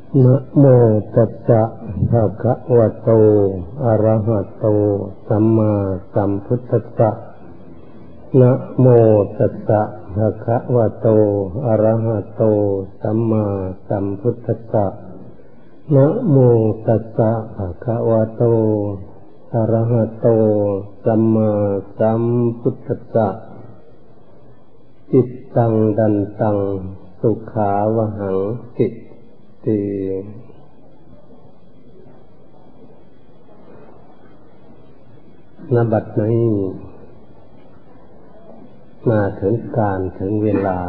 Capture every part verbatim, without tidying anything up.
นะโมตัสสะภะคะวะโตอะระหะโตสัมมาสัมพุทธัสสะนะโมตัสสะภะคะวะโตอะระหะโตสัมมาสัมพุทธัสสะนะโมตัสสะภะคะวะโตอะระหะโตสัมมาสัมพุทธัสสะจิตตังดันตังสุขาวหังจิตติณ บัดนี้มาถึงการถึงเวลา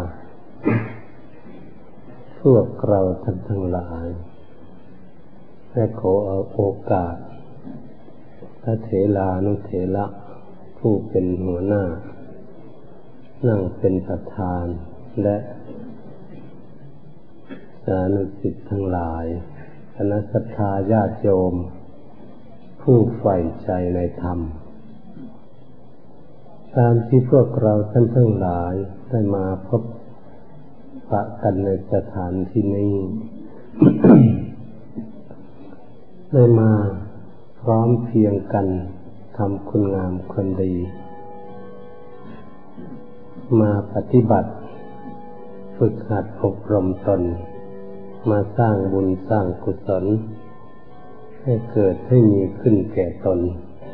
พวกเราท่านทั้งหลายและขอเอาโอกาสพระเถรานุเถระผู้เป็นหัวหน้านั่งเป็นประธานและสาธุชนทั้งหลายคณะศรัทธาญาติโยมผู้ใฝ่ใจในธรรมตามที่พวกเราท่านทั้งหลายได้มาพบปะกันในสถานที่นี้ ได้มาพร้อมเพรียงกันทำคุณงามความดีมาปฏิบัติฝึกหัดอบรมตนมาสร้างบุญสร้างกุศลให้เกิดให้มีขึ้นแก่ตน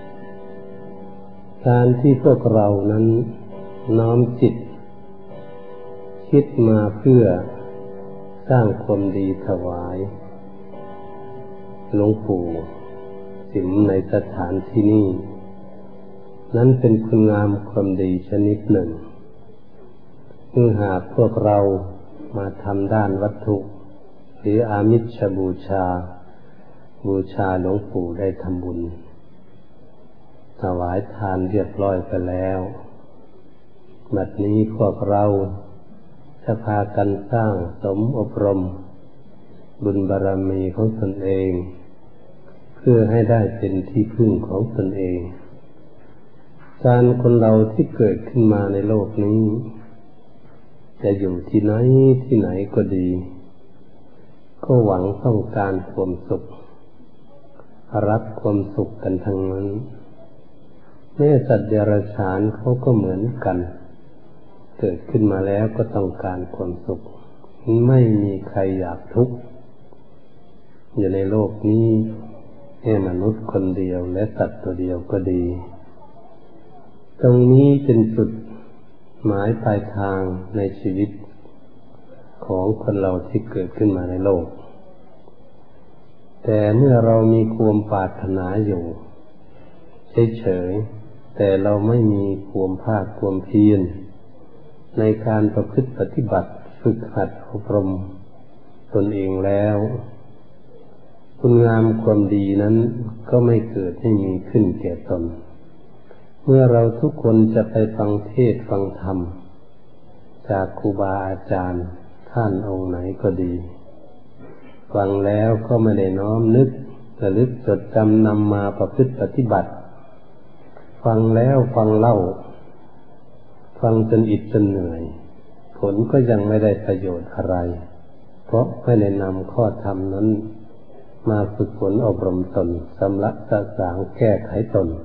การที่พวกเรานั้นน้อมจิตคิดมาเพื่อสร้างความดีถวายหลวงปู่สิมในสถานที่นี้นั้นเป็นคุณงามความดีชนิดหนึ่งเมื่อหากพวกเรามาทำด้านวัตถุหรืออามิชบูชาบูชาหลวงปู่ได้ทำบุญถวายทานเรียบร้อยไปแล้วบัดนี้พวกเราจะพากันสร้างสมอบรมบุญบารมีของตนเองเพื่อให้ได้เป็นที่พึ่งของตนเองการคนเราที่เกิดขึ้นมาในโลกนี้จะอยู่ที่ไหนที่ไหนก็ดีก็หวังต้องการความสุขรับความสุขกันทั้งนั้นแม้สัตว์เดรัจฉานเขาก็เหมือนกันเกิดขึ้นมาแล้วก็ต้องการความสุขไม่มีใครอยากทุกข์อยู่ในโลกนี้แค่มนุษย์คนเดียวและสัตว์ตัวเดียวก็ดีตรงนี้เป็นจุดหมายปลายทางในชีวิตของคนเราที่เกิดขึ้นมาในโลกแต่เมื่อเรามีความปรารถนาอยู่เฉยๆแต่เราไม่มีความภาคความเพียรในการประพฤติปฏิบัติฝึกหัดอบรมตนเองแล้วคุณงามความดีนั้นก็ไม่เกิดให้มีขึ้นแก่ตนเมื่อเราทุกคนจะไปฟังเทศน์ฟังธรรมจากครูบาอาจารย์ท่านองค์ไหนก็ดีฟังแล้วก็ไม่ได้น้อมนึกระลึกจดจำนำมาประพฤติปฏิบัติฟังแล้วฟังเล่าฟังจนอิดจนเหนื่อยผลก็ยังไม่ได้ประโยชน์อะไรเพราะไม่ได้นำข้อธรรมนั้นมาฝึกฝนอบรมตนสำลักสะสางแก้ไขตน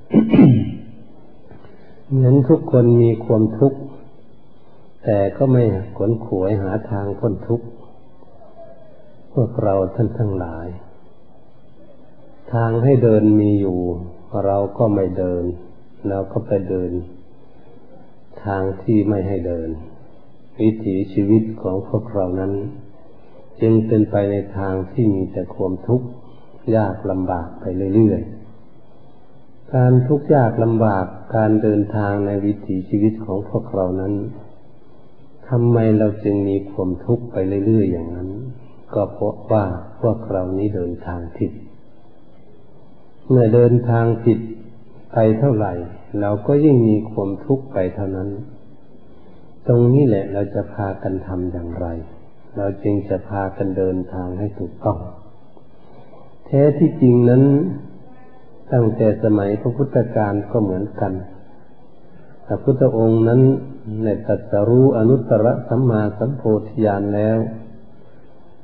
เหมือนทุกคนมีความทุกข์แต่ก็ไม่ขวนขวายหาทางพ้นทุกข์พวกเราท่านทั้งหลายทางให้เดินมีอยู่เราก็ไม่เดินเราก็ไปเดินทางที่ไม่ให้เดินวิถีชีวิตของพวกเรานั้นจึงเป็นไปในทางที่มีแต่ความทุกข์ยากลำบากไปเรื่อยๆการทุกข์ยากลำบากการเดินทางในวิถีชีวิตของพวกเรานั้นทำไมเราจึงมีความทุกข์ไปเรื่อยๆอย่างนั้นก็เพราะว่าพวกเรานี้เดินทางผิดเมื่อเดินทางผิดไปเท่าไหร่เราก็ยิ่งมีความทุกข์ไปเท่านั้นตรงนี้แหละเราจะพากันทำอย่างไรเราจึงจะพากันเดินทางให้ถูกต้องแท้ที่จริงนั้นตั้งแต่สมัยพระพุทธกาลก็เหมือนกันพระพุทธองค์นั้นในตรัสรู้อนุตตรสัมมาสัมโพธิญาณแล้ว พ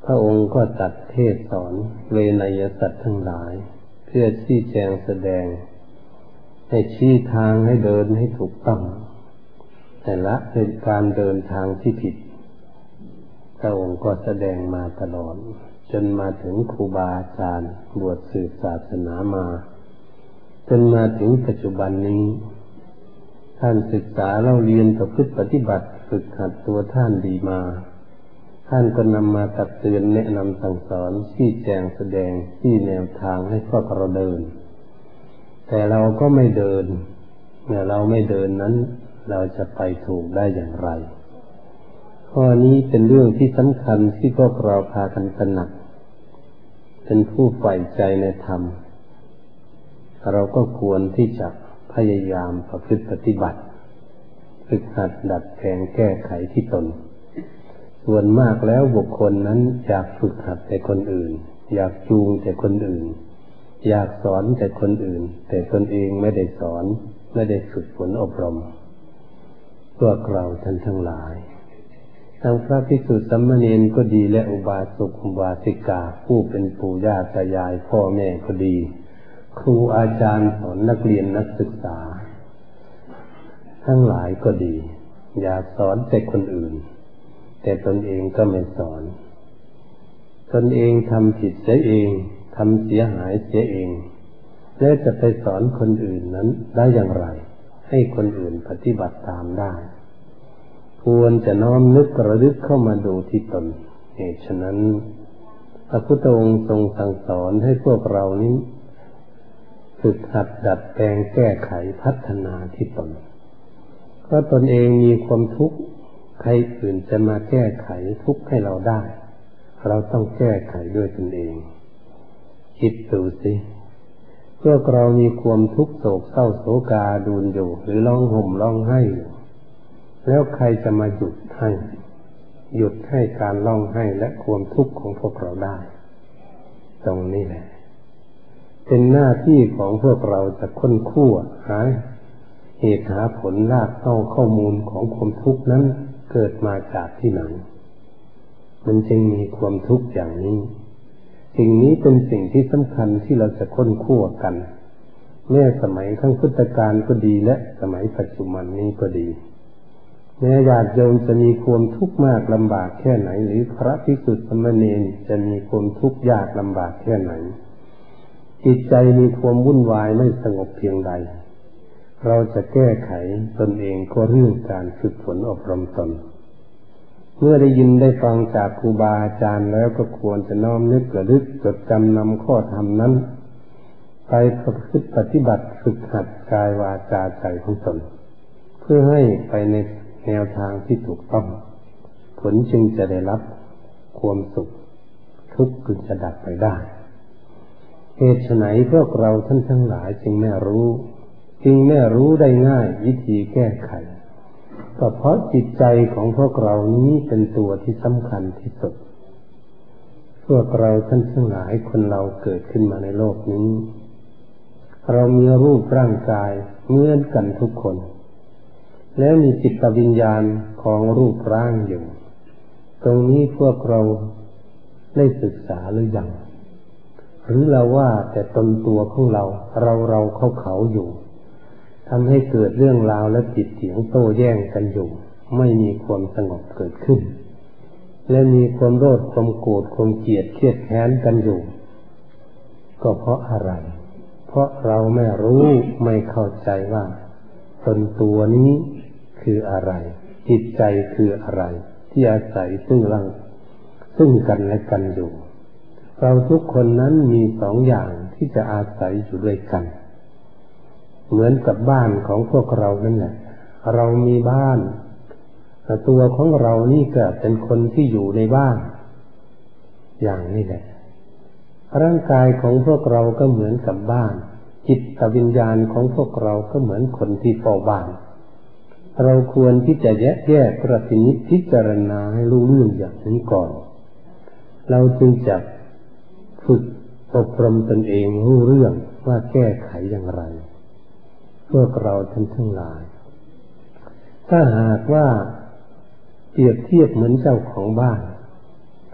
พระองค์ก็ตรัสเทศสอนเวไนยสัตว์ทั้งหลายเพื่อชี้แจงแสดงให้ชี้ทางให้เดินให้ถูกต้องแต่ละเป็นการเดินทางที่ผิดพระองค์ก็แสดงมาตลอดจนมาถึงครูบาอาจารย์บวชสืบศาสนามาจนมาถึงปัจจุบันนี้ท่านศึกษาเล่าเรียนประพฤติปฏิบัติฝึกหัดตัวท่านดีมาท่านก็นำมาตักเตือนแนะนำสั่งสอนชี้แจงแสดงที่แนวทางให้พวกเราเดินแต่เราก็ไม่เดินเมื่อเราไม่เดินนั้นเราจะไปถูกได้อย่างไรข้อนี้เป็นเรื่องที่สำคัญที่พวกเราพากันตระหนักเป็นผู้ใฝ่ใจในธรรมเราก็ควรที่จะพยายามประพฤติปฏิบัติฝึกหัดดัดแปลงแก้ไขที่ตนส่วนมากแล้วบุคคลนั้นอยากฝึกหัดแต่คนอื่นอยากจูงแต่คนอื่นอยากสอนแต่คนอื่นแต่ตนเองไม่ได้สอนไม่ได้ฝึกฝนอบรมพวกเราท่านทั้งหลายทั้งพระภิกษุสามเณรก็ดีและอุบาสกอุบาสิกาผู้เป็นปู่ย่าตายายพ่อแม่ก็ดีครูอาจารย์สอนนักเรียนนักศึกษาทั้งหลายก็ดีอยากสอนแต่คนอื่นแต่ตนเองก็ไม่สอนตนเองทำผิดเสียเองทำเสียหายเสียเองแล้วจะไปสอนคนอื่นนั้นได้อย่างไรให้คนอื่นปฏิบัติตามได้ควรจะน้อมนึกระลึกเข้ามาดูที่ตนเหตุฉะนั้นพระพุทธองค์ทรงสั่งสอนให้พวกเรานี้ฝึกหัดดัดแปลงแก้ไขพัฒนาที่ตนเพราะตนเองมีความทุกข์ใครอื่นจะมาแก้ไขทุกข์ให้เราได้เราต้องแก้ไขด้วยตนเองคิดดูสิพวกเรามีความทุกข์โศกเศร้าโศกาดูนอยู่หรือร้องห่มร้องไห้แล้วใครจะมาหยุดให้หยุดให้การร้องไห้และความทุกข์ของพวกเราได้ตรงนี้แหละเป็นหน้าที่ของพวกเราจะค้นคว้าหาเหตุหาผลรากเหง้าข้อมูลของความทุกข์นั้นเกิดมาจากที่ไหนมันจึงมีความทุกข์อย่างนี้สิ่งนี้เป็นสิ่งที่สำคัญที่เราจะค้นคว้ากันแม้สมัยครั้งพุทธกาลก็ดีและสมัยปัจจุบันนี้ก็ดีแม้ญาติโยมจะมีความทุกข์มากลำบากแค่ไหนหรือพระภิกษุสามเณรจะมีความทุกข์ยากลำบากแค่ไหนจิตใจมีความวุ่นวายไม่สงบเพียงใดเราจะแก้ไขตนเองก็เรื่องการฝึกฝนอบรมตนเมื่อได้ยินได้ฟังจากครูบาอาจารย์แล้วก็ควรจะน้อมนึกระลึกจดจำนำข้อธรรมนั้นไปประพฤติปฏิบัติฝึกหัดกายวาจาใจของตนเพื่อให้ไปในแนวทางที่ถูกต้องผลจึงจะได้รับความสุขทุกข์จึงจะดับไปได้เหตุไฉนพวกเราท่านทั้งหลายจึงไม่รู้จึงไม่รู้ได้ง่ายวิธีแก้ไขก็เพราะจิตใจของพวกเรานี้เป็นตัวที่สำคัญที่สุดพวกเราท่านทั้งหลายคนเราเกิดขึ้นมาในโลกนี้เรามีรูปร่างกายเหมือนกันทุกคนแล้วมีจิตวิญญาณของรูปร่างอยู่ตรงนี้พวกเราได้ศึกษาหรือยังหรือเราว่าแต่ตนตัวของเราเราเราเขาเขาอยู่ทำให้เกิดเรื่องราวและจิตเถียงโต้แย้งกันอยู่ไม่มีความสงบเกิดขึ้นและมีความโลภความโกรธความเกลียดเครียดแค้นกันอยู่ก็เพราะอะไรเพราะเราไม่รู้ไม่เข้าใจว่าตนตัวนี้คืออะไรจิตใจคืออะไรที่อาศัยซึ่งร่างซึ่งกันและกันอยู่เราทุกคนนั้นมีสองอย่างที่จะอาศัยอยู่ด้วยกันเหมือนกับบ้านของพวกเรานั่นแหละเรามีบ้านแต่ตัวของเรานี่ก็เป็นคนที่อยู่ในบ้านอย่างนี้แหละร่างกายของพวกเราก็เหมือนกับบ้านจิตวิญญาณของพวกเราก็เหมือนคนที่เฝ้าบ้านเราควรที่จะแยกแยกประนิจพิจารณาให้รู้เรื่องอย่างนี้ก่อนเราจึงจะฝึกอบรมตนเองรู้เรื่องว่าแก้ไขอย่างไรพวกเราท่านทั้งหลายถ้าหากว่าเปรียบเทียบเหมือนเจ้าของบ้าน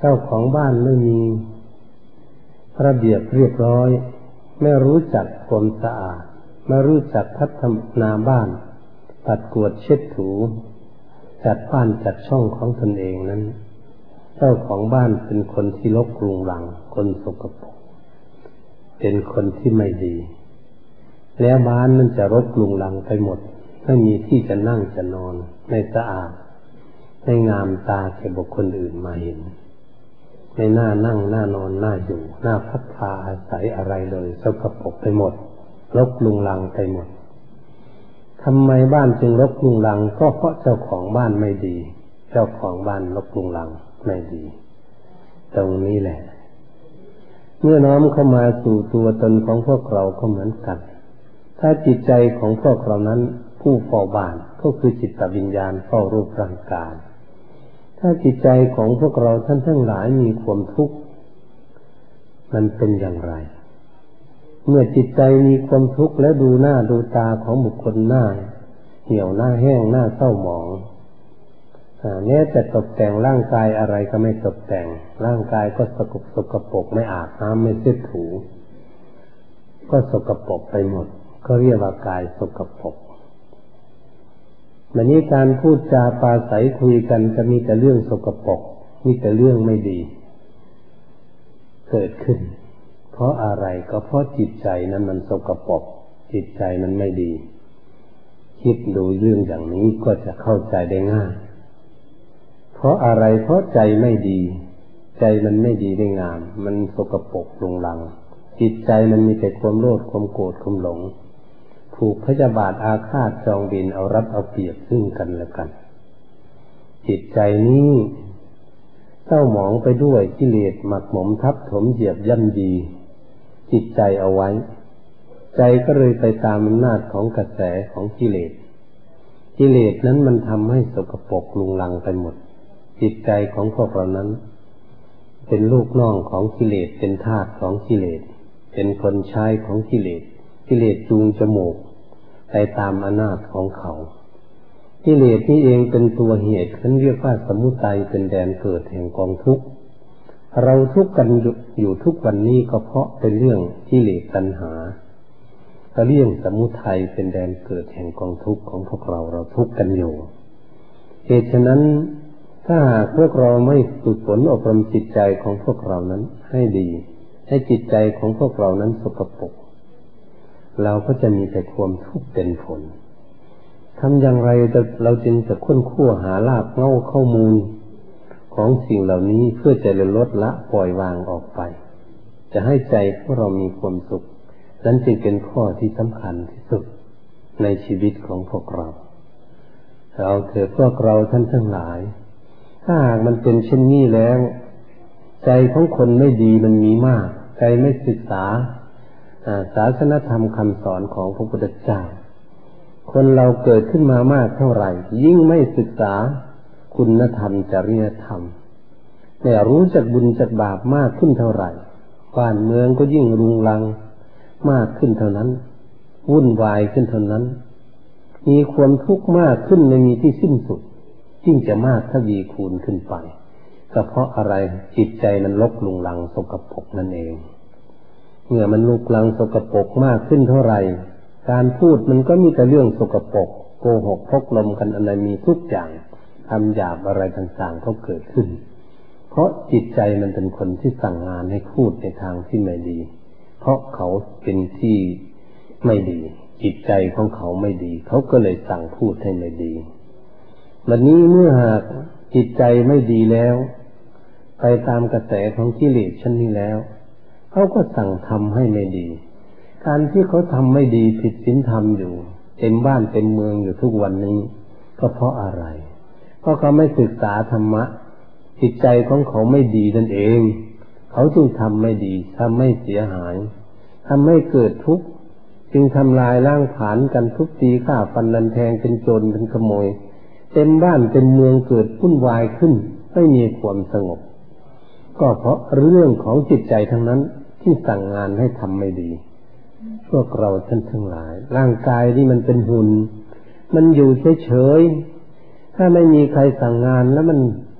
เจ้าของบ้านไม่มีระเบียบเรียบร้อยไม่รู้จักความสะอาดไม่รู้จักพัฒนาบ้านปัดกวาดเช็ดถูจัดบ้านจัดช่องของตนเองนั้นเจ้าของบ้านเป็นคนที่รกรุงรังคนสกปรกเป็นคนที่ไม่ดีแล้วบ้านนั้นจะรกรุงรังไปหมดไม่มีที่จะนั่งจะนอนไม่สะอาดไม่งามตาแก่บุคคลอื่นมาเห็นไม่น่านั่งน่านอนน่าอยู่น่าพักผ่าอาศัยอะไรเลยสกปรกไปหมดรกรุงรังไปหมดทำไมบ้านจึงรกรุงรังก็เพราะเจ้าของบ้านไม่ดีเจ้าของบ้านรกรุงรังไม่ดีตรงนี้แหละเมื่อน้อมเข้ามาสู่ตัวตนของพวกเราก็เหมือนกันถ้าจิตใจของพวกเรานั้นผู้เฝ้าบ้านก็คือจิตวิญญาณเฝ้ารูปร่างกายถ้าจิตใจของพวกเราท่านทั้งหลายมีความทุกข์มันเป็นอย่างไรเมื่อจิตใจมีความทุกข์แล้วดูหน้าดูตาของบุคคลหน้าเหี่ยวหน้าแห้งหน้าเศร้าหมองแม้แต่ตกแต่งร่างกายอะไรก็ไม่ตกแต่งร่างกายก็สกปรกสกปรกไม่อาบน้ำไม่เช็ดถูก็สกปรกไปหมดก็เรียกว่ากายสกปรกวันนี้การพูดจาปราศัยคุยกันจะมีแต่เรื่องสกปรกมีแต่เรื่องไม่ดีเกิดขึ้นเพราะอะไรก็เพราะจิตใจนั้นมันสกปรกจิตใจมันไม่ดีคิดดูเรื่องอย่างนี้ก็จะเข้าใจได้ง่ายเพราะอะไรเพราะใจไม่ดีใจมันไม่ดีได้งามมันสกปรกรุงรังจิตใจมันมีแต่ความโลภความโกรธความหลงผูกพยาบาทอาฆาตจองเวรเอารัดเอาเปรียบซึ่งกันและกันจิตใจนี้เศร้าหมองไปด้วยกิเลสหมักหมมทับถมเหยียบย่ำยีจิตใจเอาไว้ใจก็เลยไปตามอำนาจของกระแสของกิเลสกิเลสนั้นมันทำให้สกปรกรุงรังไปหมดจิตใจของพวกเรานั้นเป็นลูกน้องของกิเลสเป็นทาสของกิเลสเป็นคนใช้ของกิเลสกิเลสจูงจมูกไปตามอำนาจของเขากิเลสนี้เองเป็นตัวเหตุเขาเรียกว่าสมุทัยเป็นแดนเกิดแห่งกองทุกข์เราทุกข์กันอยู่ทุกวันนี้ก็เพราะเป็นเรื่องกิเลสตัณหาก็เรื่องสมุทัยเป็นแดนเกิดแห่งกองทุกข์ของพวกเราเราทุกข์กันอยู่เหตุฉะนั้นถ้าหากพวกเราไม่ฝึกฝนอบรมจิตใจของพวกเรานั้นให้ดีให้จิตใจของพวกเรานั้นสกปรกเราก็จะมีแต่ความทุกข์เป็นผลทำอย่างไรเราจึงจะค้นคว้าหารากเหง้าข้อมูลของสิ่งเหล่านี้เพื่อจะลดละปล่อยวางออกไปจะให้ใจพวกเรามีความสุขนั้นจึงเป็นข้อที่สำคัญที่สุดในชีวิตของพวกเราเราเถิดพวกเราท่านทั้งหลายถ้าหากมันเป็นเช่นนี้แล้วใจของคนไม่ดีมันมีมากใจไม่ศึกษาศาสนธรรมคำสอนของพระพุทธเจ้าคนเราเกิดขึ้นมามากเท่าไหร่ยิ่งไม่ศึกษาคุณธรรมจริยธรรมแต่รู้จักบุญจักบาปมากขึ้นเท่าไหร่บ้านเมืองก็ยิ่งรุงรังมากขึ้นเท่านั้นวุ่นวายขึ้นเท่านั้นมีความทุกข์มากขึ้นไม่มีที่สิ้นสุดยิ่งจะมากทวีคูณขึ้นไปก็เพราะอะไรจิตใจมันรกรุงรังสกปรกนั่นเองเมื่อมันลุกลังสกปรกมากขึ้นเท่าไหร่การพูดมันก็มีแต่เรื่องสกปรกโกหกพกลมกันอะไรมีทุกอย่างคำหยาบอะไรต่างๆก็เกิดขึ้นเพราะจิตใจมันเป็นคนที่สั่งงานให้พูดในทางที่ไม่ดีเพราะเขาเป็นที่ไม่ดีจิตใจของเขาไม่ดีเขาก็เลยสั่งพูดให้ไม่ดีวันนี้เมื่อหากจิตใจไม่ดีแล้วไปตามกระแสของกิเลสเช่นนี้แล้วเขาก็สั่งทำให้ไม่ดีการที่เขาทำไม่ดีผิดศีลธรรมอยู่เต็มบ้านเต็มเมืองอยู่ทุกวันนี้ก็เพราะอะไรเพราะเขาไม่ศึกษาธรรมะจิตใจของเขาไม่ดีนั่นเองเขาจึงทำไม่ดีทำไม่เสียหายทำให้เกิดทุกข์จึงทำลายล้างผลาญกันทุบตีฆ่าฟันรันแทงเป็นโจรเป็นขโมยเต็มบ้านเต็มเมืองเกิดวุ่นวายขึ้นไม่มีความสงบก็เพราะเรื่องของจิตใจทั้งนั้นที่สั่งงานให้ทำไม่ดีพวกเราท่านทั้งหลายร่างกายนี่มันเป็นหุ่นมันอยู่เฉยๆถ้าไม่มีใครสั่งงานแล้วมันท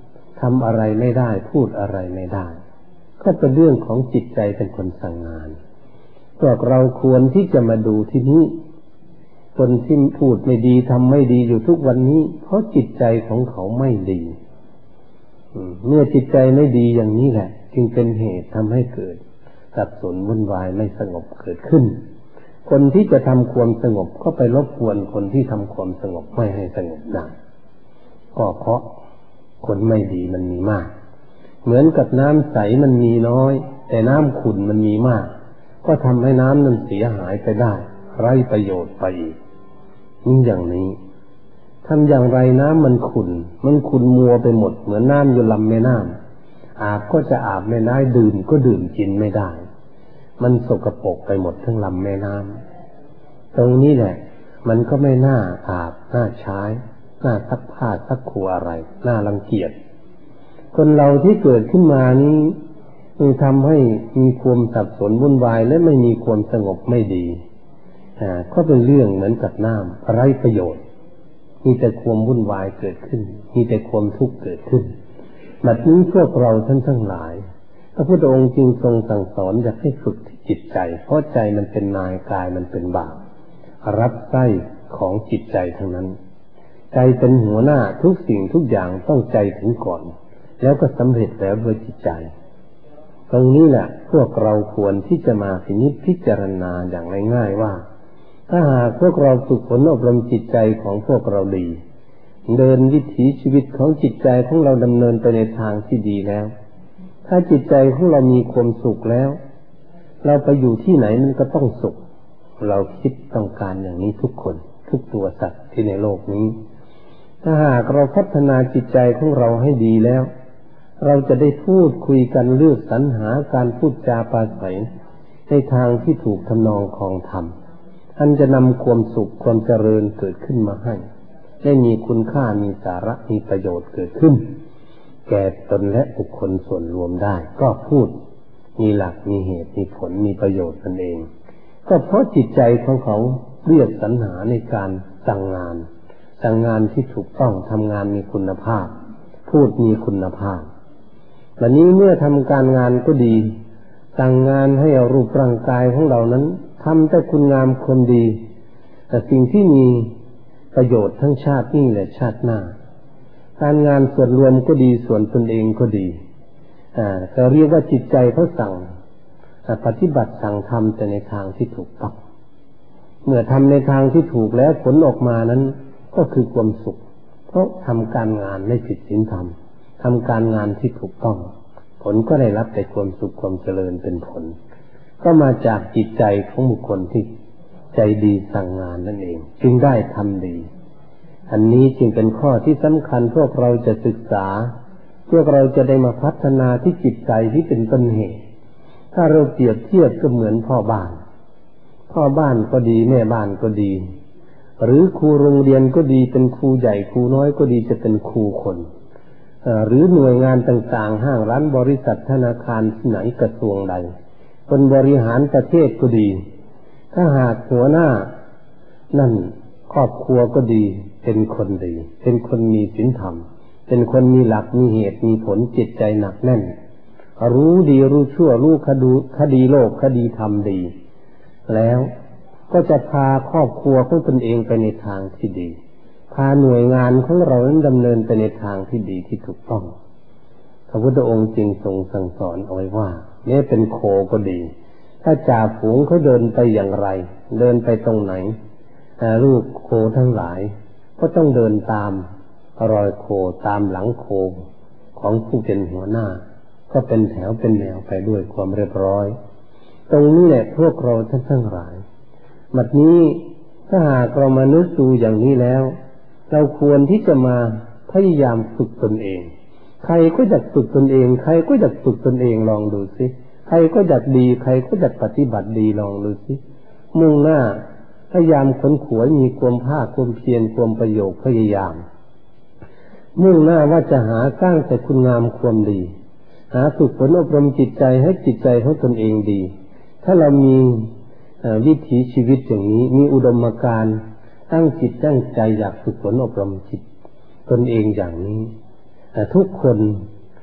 ำอะไรไม่ได้พูดอะไรไม่ได้ก็เป็นเรื่องของจิตใจเป็นคนสั่งงานพวกเราควรที่จะมาดูที่นี้คนที่พูดไม่ดีทำไม่ดีอยู่ทุกวันนี้เพราะจิตใจของเขาไม่ดีเมื่อจิตใจไม่ดีอย่างนี้แหละจึงเป็นเหตุทำให้เกิดสับสนวุ่นวายไม่สงบเกิดขึ้นคนที่จะทำความสงบก็ไปรบกวนคนที่ทำความสงบไม่ให้สงบได้ก็เพราะคนไม่ดีมันมีมากเหมือนกับน้ำใสมันมีน้อยแต่น้ำขุ่นมันมีมากก็ทำให้น้ำนั้นเสียหายไปได้ไร้ประโยชน์ไปอีกนี่อย่างนี้ทำอย่างไรน้ำมันขุ่นมันขุ่นมัวไปหมดเหมือนน้ำอยู่ลำแม่น้ำอาบก็จะอาบไม่ได้ดื่มก็ดื่มกินไม่ได้มันสกปรกไปหมดทั้งลำแม่น้ำตรงนี้แหละมันก็ไม่น่าอาบน่าใช้น่าซักผ้าซักครัวอะไรน่ารังเกียจคนเราที่เกิดขึ้นมานี้มันทำให้มีความสับสนวุ่นวายและไม่มีความสงบไม่ดีอ่าก็เป็นเรื่องเหมือนกับน้ำไร้ประโยชน์มีแต่ความวุ่นวายเกิดขึ้นมีแต่ความทุกข์เกิดขึ้นบัดนี้พวกเราท่านทั้งหลายพระพุทธองค์จึงทรงสั่งสอนอยากให้ฝึกที่จิตใจเพราะใจมันเป็นนายกายมันเป็นบ่าวรับไส้ของจิตใจทั้งนั้นใจเป็นหัวหน้าทุกสิ่งทุกอย่างต้องใจถึงก่อนแล้วก็สำเร็จแล้วด้วยจิตใจตรงนี้แหละพวกเราควรที่จะมาพินิจพิจารณาอย่างง่ายๆว่าถ้าหากพวกเราฝึกฝนอบรมจิตใจของพวกเราดีเดินวิถีชีวิตของจิตใจของเราดำเนินไปในทางที่ดีแล้วถ้าจิตใจของเรามีความสุขแล้วเราไปอยู่ที่ไหนมันก็ต้องสุขเราคิดต้องการอย่างนี้ทุกคนทุกตัวสัตว์ที่ในโลกนี้ถ้าหากเราพัฒนาจิตใจของเราให้ดีแล้วเราจะได้พูดคุยกันเลือกสรรหาการพูดจาปราศัยในทางที่ถูกทำนองครองธรรมอันจะนำความสุขความเจริญเกิดขึ้นมาให้ได้มีคุณค่ามีสาระมีประโยชน์เกิดขึ้นแก่ตนและบุคคลส่วนรวมได้ก็พูดมีหลักมีเหตุมีผลมีประโยชน์นั่นเองก็เพราะจิตใจของเขาเรียกสรรหาในการสั่งงานสั่งงานที่ถูกต้องทำงานมีคุณภาพพูดมีคุณภาพวันนี้เมื่อทำการงานก็ดีสั่งงานให้เอารูปร่างกายของเรานั้นทำแต่คุณงามความดีแต่สิ่งที่มีประโยชน์ทั้งชาตินี้และชาติหน้าการงานส่วนรวมก็ดีส่วนตนเองก็ดีอ่าจะเรียกว่าจิตใจเขาสั่งปฏิบัติสั่งทำแต่ในทางที่ถูกต้องเมื่อทำในทางที่ถูกแล้วผลออกมานั้นก็คือความสุขเพราะทำการงานไม่ผิดศีลธรรมทำการงานที่ถูกต้องผลก็ได้รับแต่ความสุขความเจริญเป็นผลก็มาจากจิตใจของบุคคลที่ใจดีสั่งงานนั่นเองจึงได้ทำดีอันนี้จึงเป็นข้อที่สำคัญพวกเราจะศึกษาพวกเราจะได้มาพัฒนาที่จิตใจที่เป็นต้นเหตุถ้าเราเปรียบเทียบก็เหมือนพ่อบ้านพ่อบ้านก็ดีแม่บ้านก็ดีหรือครูโรงเรียนก็ดีเป็นครูใหญ่ครูน้อยก็ดีจะเป็นครูคนหรือหน่วยงานต่างๆห้างร้านบริษัทธนาคารที่ไหนกระทรวงใดคนบริหารประเทศก็ดีถ้าหากหัวหน้านั่นครอบครัวก็ดีเป็นคนดีเป็นคนมีศีลธรรมเป็นคนมีหลักมีเหตุมีผลจิตใจหนักแน่นรู้ดีรู้ชั่วรู้คดีคดีโลกคดีธรรมดีแล้วก็จะพาครอบครัวของตนเองไปในทางที่ดีพาหน่วยงานของเรานั้นดำเนินไปในทางที่ดีที่ถูกต้องพระพุทธองค์จึงทรงสั่งสอนเอาไว้ว่าแม้เป็นโคก็ดีถ้าจ่าฝูงเขาเดินไปอย่างไรเดินไปตรงไหนลูกโคทั้งหลายก็ต้องเดินตามรอยโคตามหลังโคของผู้เป็นหัวหน้าก็เป็นแถวเป็นแนวไปด้วยความเรียบร้อยตรงนี้แหละพวกเราท่านทั้งหลายบัดนี้ถ้าหากเรามานึกดูอย่างนี้แล้วเราควรที่จะมาพยายามฝึกตนเองใครก็อยากฝึกตนเองใครก็อยากฝึกตนเองลองดูสิใครก็อยากดีใครก็อยากปฏิบัติดีลองดูสิมุ่งหน้าพยายามค้นขวยมีความภาคความเพียรความประโยชน์พยายามมุ่งหน้าว่าจะหาสร้างแต่คุณงามความดีหาฝึกฝนอบรมจิตใจให้จิตใจของตนเองดีถ้าเรามีวิถีชีวิตอย่างนี้มีอุดมการณ์ตั้งจิตตั้งใจอยากฝึกฝนอบรมจิตตนเองอย่างนี้แต่ทุกคน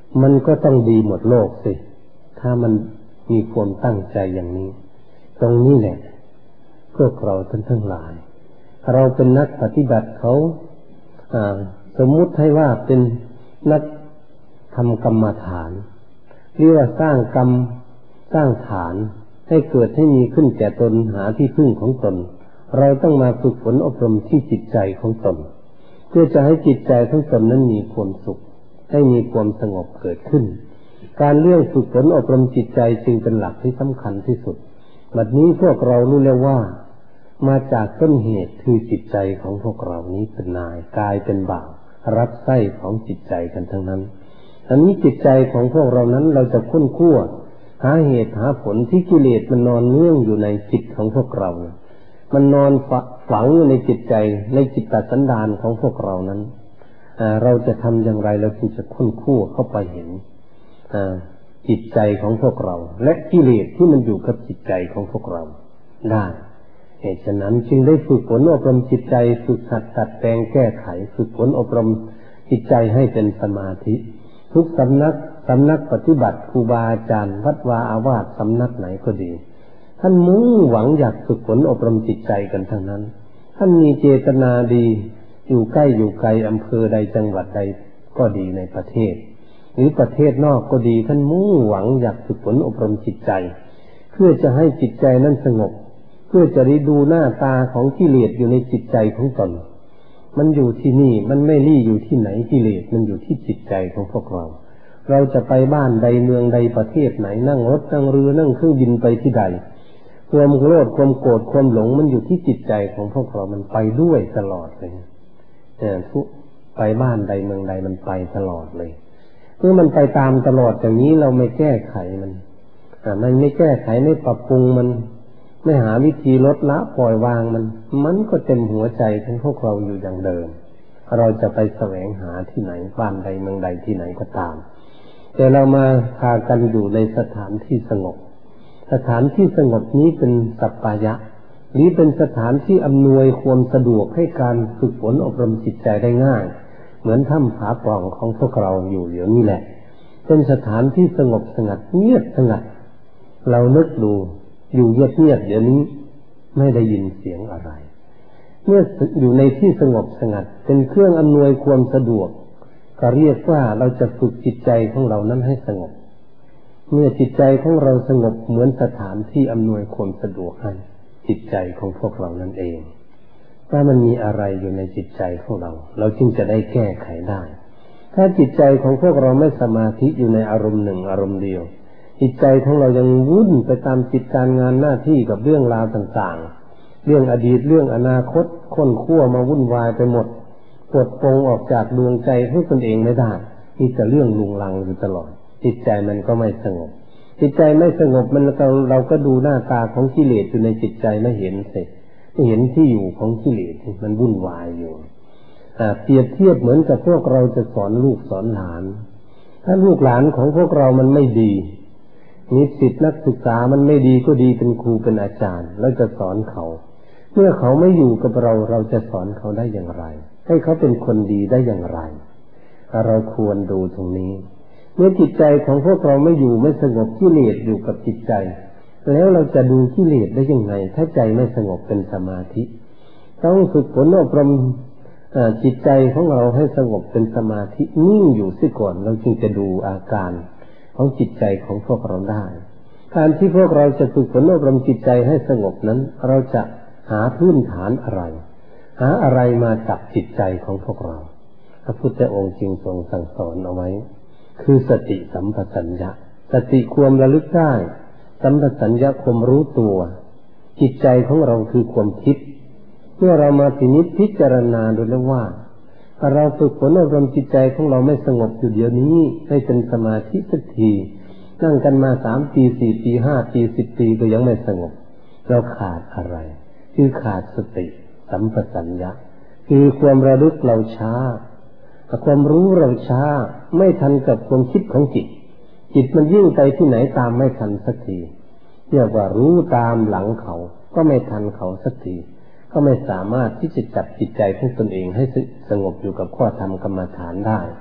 มันก็ต้องดีหมดโลกสิถ้ามันมีความตั้งใจอย่างนี้ตรงนี้แหละพวกเราท่านทั้งหลายเราเป็นนักปฏิบัติเขาสมมุติให้ว่าเป็นนักทำกรรมฐานหรือว่าสร้างกรรมสร้างฐานให้เกิดให้มีขึ้นแก่ตนหาที่พึ่งของตนเราต้องมาฝึกฝนอบรมที่จิตใจของตนเพื่อจะให้จิตใจของตนนั้นมีความสุขให้มีความสงบเกิดขึ้นการเรื่องฝึกฝนอบรมจิตใจจึงเป็นหลักที่สำคัญที่สุดบัดนี้พวกเรารู้แล้วว่ามาจากต้นเหตุคือจิตใจของพวกเรานี้เป็นนายกายเป็นบ่าวรับไส้ของจิตใจกันทั้งนั้นอันนี้จิตใจของพวกเรานั้นเราจะค้นคว้าหาเหตุหาผลที่กิเลสมันนอนเนื่องอยู่ในจิตของพวกเรามันนอนฝังอยู่ในจิตใจในจิตตสันดานของพวกเรานั้นเราจะทำอย่างไรเราจึงจะค้นคว้าเข้าไปเห็นจิตใจของพวกเราและกิเลสที่มันอยู่กับจิตใจของพวกเราได้เหตุฉะนั้นจึงได้ฝึกฝนอบรมจิตใจฝึกหัดตัดแต่งแก้ไขฝึกฝนอบรมจิตใจให้เป็นสมาธิทุกสำนักสำนักปฏิบัติครูบาอาจารย์วัดวาอาวาสสำนักไหนก็ดีท่านมุ่งหวังอยากฝึกฝนอบรมจิตใจกันทั้งนั้นท่านมีเจตนาดีอยู่ใกล้อยู่ไกลอำเภอใดจังหวัดใดก็ดีในประเทศหรือประเทศนอกก็ดีท่านมุ่งหวังอยากฝึกฝนอบรมจิตใจเพื่อจะให้จิตใจนั้นสงบเพื่อจะได้ดูหน้าตาของกิเลสอยู่ในจิตใจของตนมันอยู่ที่นี่มันไม่รี่อยู่ที่ไหนกิเลสมันอยู่ที่จิตใจของพวกเราเราจะไปบ้านใดเมืองใดประเทศไหนนั่งรถนั่งเรือนั่งเครื่องบินไปที่ใดความโกรธความโกรธความหลงมันอยู่ที่จิตใจของพวกเรามันไปด้วยตลอดเลยเนี่ยทุกไปบ้านใดเมืองใดมันไปตลอดเลยเมื่อมันไปตามตลอดอย่างนี้เราไม่แก้ไขมันอ่ามันไม่แก้ไขไม่ปรับปรุงมันไม่หาวิธีลดละปล่อยวางมันมันก็เต็มหัวใจของพวกเราอยู่อย่างเดิมเราจะไปแสวงหาที่ไหนบ้านใดเมืองใดที่ไหนก็ตามแต่เรามาพากันอยู่ในสถานที่สงบสถานที่สงบนี้เป็นสัปปายะนี้เป็นสถานที่อำนวยความสะดวกให้การฝึกฝนอบรมจิตใจได้ง่ายเหมือนถ้ำผาปล่องของพวกเราอยู่เดี๋ยวนี้แหละเป็นสถานที่สงบสงัดเงียบสงัดเรานึกดูอยู่เงียบๆเดี๋ยวนี้ไม่ได้ยินเสียงอะไรเมื่ออยู่ในที่สงบสงัดเป็นเครื่องอำนวยความสะดวกก็เรียกว่าเราจะฝึกจิตใจของเรานั้นให้สงบเมื่อจิตใจของเราสงบเหมือนสถานที่อำนวยความสะดวกให้จิตใจของพวกเรานั่นเองถ้ามันมีอะไรอยู่ในจิตใจของเราเราจึงจะได้แก้ไขได้ถ้าจิตใจของพวกเราไม่สมาธิอยู่ในอารมณ์หนึ่งอารมณ์เดียวจิตใจของเรายังวุ่นไปตามจิตการงานหน้าที่กับเรื่องราวต่างๆเรื่องอดีตเรื่องอนาคตค้นคว้ามาวุ่นวายไปหมดปลดปลงออกจากดวงใจให้ตนเองไม่ได้มีแต่เรื่องลุงลังอยู่ตลอดจิตใจมันก็ไม่สงบจิตใจไม่สงบมันเราเราก็ดูหน้าตาของกิเลสอยู่ในจิตใจไม่เห็นสิไม่เห็นที่อยู่ของกิเลสมันวุ่นวายอยู่อ่าเปรียบเทียบเหมือนกับพวกเราจะสอนลูกสอนหลานถ้าลูกหลานของพวกเรามันไม่ดีนิสิตนักศึกษามันไม่ดีก็ดีเป็นครูเป็นอาจารย์แล้วจะสอนเขาเมื่อเขาไม่อยู่กับเราเราจะสอนเขาได้อย่างไรให้เขาเป็นคนดีได้อย่างไรเราควรดูตรงนี้เมื่อจิตใจของพวกเราไม่อยู่ไม่สงบกิเลสอยู่กับจิตใจแล้วเราจะดูกิเลสได้ยังไงถ้าใจไม่สงบเป็นสมาธิต้องฝึกฝนอบรมจิตใจของเราให้สงบเป็นสมาธินิ่งอยู่ซิก่อนเราจึงจะดูอาการของจิตใจของพวกเราได้การที่พวกเราจะฝึกฝนอบรมจิตใจให้สงบนั้นเราจะหาพื้นฐานอะไรหาอะไรมาจับจิตใจของพวกเราพระพุทธองค์จึงทรงสั่งสอนเอาไว้คือสติสัมปชัญญะสติความระลึกได้สัมปชัญญะความรู้ตัวจิตใจของเราคือความคิดเมื่อเรามาพินิจพิจารณาดูแล้วว่าเราฝึกฝนอบรมจิตใจของเราไม่สงบอยู่เดี๋ยวนี้ให้เป็นสมาธิสักทีนั่งกันมาสามปีสี่ปีห้าปีสิบปีก็ยังไม่สงบเราขาดอะไรคือขาดสติสัมปชัญญะคือความระลึกเราช้าความรู้เราช้าไม่ทันกับความคิดของจิตจิตมันยิ่งไปที่ไหนตามไม่ทันสักทีเรียกว่ารู้ตามหลังเขาก็ไม่ทันเขาสักทีก็ไม่สามารถที่จะจับจิตใจของตนเองให้สงบอยู่กับข้อธรรมกรรมฐานได้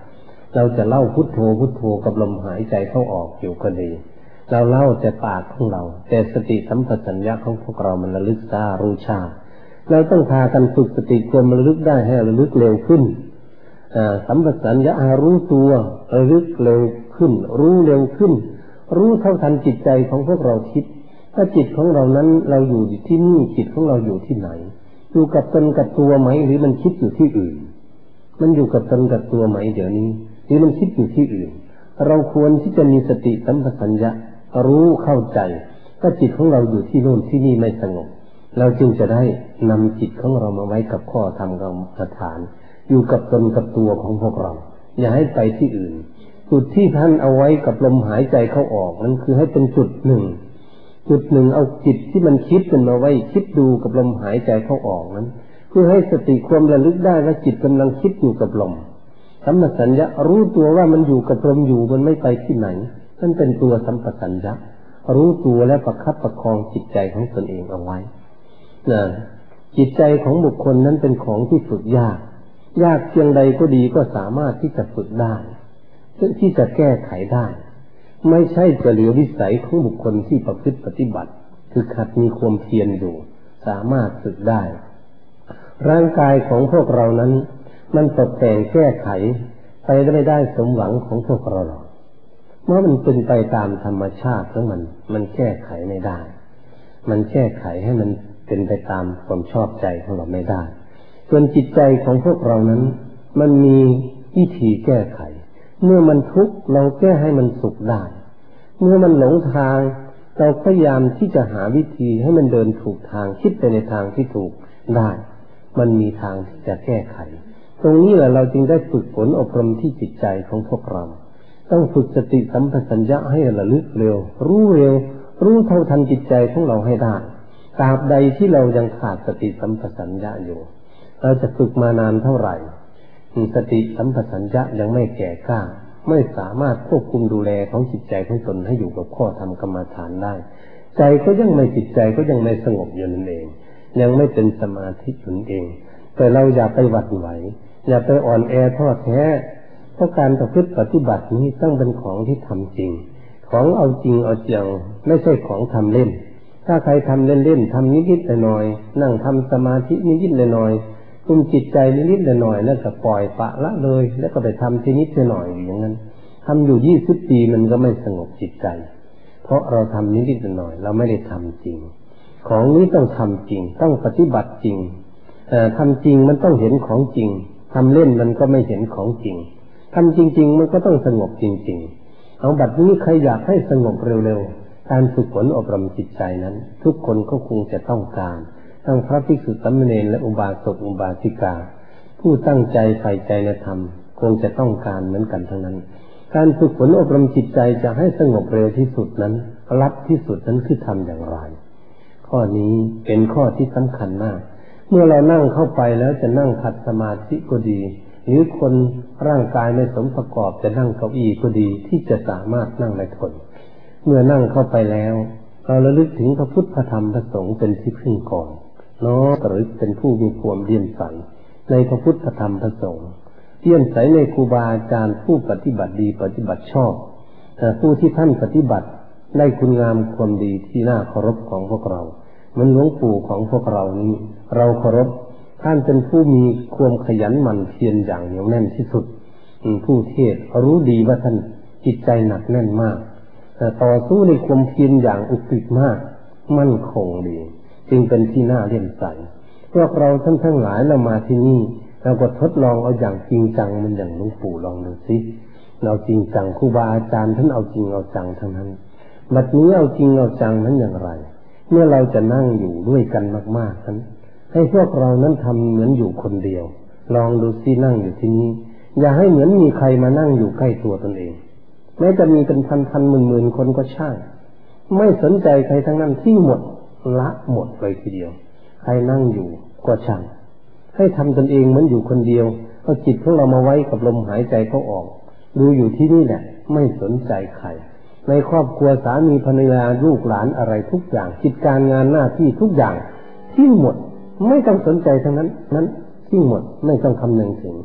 เราจะเล่าพุทโธพุทโธกับลมหายใจเข้าออกอยู่ก็ดีเราเล่าแต่ปากของเราแต่สติสัมปชัญญะของพวกเรามันระลึกได้รู้ชาเราต้องพากันฝึกสติความระลึกได้ให้ระลึกเร็วขึ้นสัมปชัญญะรู้ตัวระลึกเร็วขึ้นรู้เร็วขึ้นรู้เท่าทันจิตใจของพวกเราคิดถ้าจิตของเรานั้นเราอยู่ที่นี่จิตของเราอยู่ที่ไหนอยู่กับตนกับตัวไหมหรือมันคิดอยู่ที่อื่นมันอยู่กับตนกับตัวไหมเดี๋ยวนี้หรือมันคิดอยู่ที่อื่นเราควรที่จะมีสติสัมปชัญญะรู้เข้าใจว่าจิตของเราอยู่ที่โน่นที่นี่ไม่สงบเราจึงจะได้นำจิตของเรามาไว้กับข้อธรรมกรรมฐานอยู่กับตนกับตัวของพวกเราอย่าให้ไปที่อื่นจุดที่ท่านเอาไว้กับลมหายใจเข้าออกนั้นคือให้เป็นจุดหนึ่งจุดหนึ่งเอาจิตที่มันคิดกันมาไว้คิดดูกับลมหายใจเข้าออกนั้นเพื่อให้สติความระลึกได้ว่าจิตกำลังคิดอยู่กับลมสัมปชัญญะรู้ตัวว่ามันอยู่กับลมอยู่มันไม่ไปที่ไหนนั่นเป็นตัวสัมปชัญญะรู้ตัวและประคับประคองจิตใจของตนเองเอาไว้นะจิตใจของบุคคลนั้นเป็นของที่ฝึกยากยากเพียงใดก็ดีก็สามารถที่จะฝึกได้ที่จะแก้ไขได้ไม่ใช่จะเหลือวิสัยของบุคคลที่ประพฤติปฏิบัติคือขัดมีความเพียรอยู่สามารถฝึกได้ร่างกายของพวกเรานั้นมันตกแต่งแก้ไขไปไม่ได้สมหวังของพวกเราหรอกเมื่อมันเป็นไปตามธรรมชาติของมันมันแก้ไขไม่ได้มันแก้ไขให้มันเป็นไปตามความชอบใจของเราไม่ได้ส่วนจิตใจของพวกเรานั้นมันมีวิธีแก้ไขเมื่อมันทุกข์เราแก้ให้มันสุขได้เมื่อมันหลงทางเราพยายามที่จะหาวิธีให้มันเดินถูกทางคิดไปในทางที่ถูกได้มันมีทางที่จะแก้ไขตรงนี้แหละเราจึงได้ฝึกฝนอบรมที่จิตใจของพวกเราต้องฝึกสติสัมปชัญญะให้ระลึกเร็วรู้เร็วรู้เท่าทันจิตใจของเราให้ได้ตราบใดที่เรายังขาดสติสัมปชัญญะอยู่เราจะฝึกมานานเท่าไหร่สติสัมปชัญญะยังไม่แก่กล้าไม่สามารถควบคุมดูแลของจิตใจของตนให้อยู่กับข้อธรรมกรรมฐานได้ใจก็ยังไม่จิตใจก็ยังไม่สงบอยู่นั่นเองยังไม่เป็นสมาธิอยู่นั่นเองแต่เราอย่าไปหวั่นไหวอย่าไปอ่อนแอท้อแท้เพราะการประพฤติปฏิบัตินี้ต้องเป็นของที่ทำจริงของเอาจริงเอาจังไม่ใช่ของทำเล่นถ้าใครทำเล่นๆทำนิดๆหน่อยๆนั่งทำสมาธินิดๆหน่อยๆคุมจิตใจนิดๆหน่อยๆแล้วก็ปล่อยปะละเลยแล้วก็ไปทำทีนิดหน่อยๆอย่างนั้นทำอยู่ยี่สิบปีมันก็ไม่สงบจิตใจเพราะเราทำนิดๆหน่อยๆเราไม่ได้ทำจริงของนี้ต้องทำจริงต้องปฏิบัติจริงทำจริงมันต้องเห็นของจริงทำเล่นมันก็ไม่เห็นของจริงทำจริงๆมันก็ต้องสงบจริงๆเอาบัดนี้ใครอยากให้สงบเร็วๆการฝึกฝนอบรมจิตใจนั้นทุกคนก็คงจะต้องการทั้งพระภิกษุสามเณรและอุบาสกอุบาสิกาผู้ตั้งใจใฝ่ใจในธรรมคงจะต้องการเหมือนกันทั้งนั้นการฝึกฝนอบรมจิตใจจะให้สงบเร็วที่สุดนั้นลัดที่สุดนั้นคือทำอย่างไรข้อนี้เป็นข้อที่สำคัญมากเมื่อเรานั่งเข้าไปแล้วจะนั่งขัดสมาธิก็ดีหรือคนร่างกายไม่สมประกอบจะนั่งเก้าอี้ก็ดีที่จะสามารถนั่งได้ทนเมื่อนั่งเข้าไปแล้วเราระลึกถึงพระพุทธพระธรรมพระสงฆ์เป็นที่พึ่งก่อนน้อมระลึกเป็นผู้มีความเลื่อมใสในพระพุทธพระธรรมพระสงฆ์เลื่อมใสในครูบาอาจารย์ผู้ปฏิบัติดีปฏิบัติชอบผู้ที่ท่านปฏิบัติได้คุณงามความดีที่น่าเคารพของพวกเราเหมือนหลวงปู่ของพวกเรานี้เราเคารพท่านเป็นผู้มีความขยันหมั่นเพียรอย่างเหนียวแน่นที่สุดผู้เทศรู้ดีว่าท่านจิตใจหนักแน่นมากต่อสู้ในความเพียรอย่างอุกฤษมากมั่นคงดีจึงเป็นที่น่าเลื่อมใสพวกเราท่านทั้งหลายเรามาที่นี่เราก็ทดลองเอาอย่างจริงจังมันอย่างหลวงปู่ลองดูสิเราจริงจังครูบาอาจารย์ท่านเอาจริงเอาจังทั้งนั้นบัดนี้เอาจริงเอาจังนั้นอย่างไรเมื่อเราจะนั่งอยู่ด้วยกันมากๆนั้นให้พวกเรานั้นทำเหมือนอยู่คนเดียวลองดูสินั่งอยู่ที่นี้อย่าให้เหมือนมีใครมานั่งอยู่ใกล้ตัวตนเองแม้จะมีเป็นพันๆหมื่นๆคนก็ช่างไม่สนใจใครทั้งนั้นที่หมดละหมดเลยทีเดียวใครนั่งอยู่ก็ช่างให้ทำตนเองเหมือนอยู่คนเดียวเอาจิตของเรามาไว้กับลมหายใจเข้าออกดูอยู่ที่นี่แหละไม่สนใจใครในครอบครัวสามีภรรยาลูกหลานอะไรทุกอย่างกิจการงานหน้าที่ทุกอย่างทิ้งหมดไม่ต้องสนใจทั้งนั้นนั้นทิ้งหมดไม่ต้องคำนึงถึง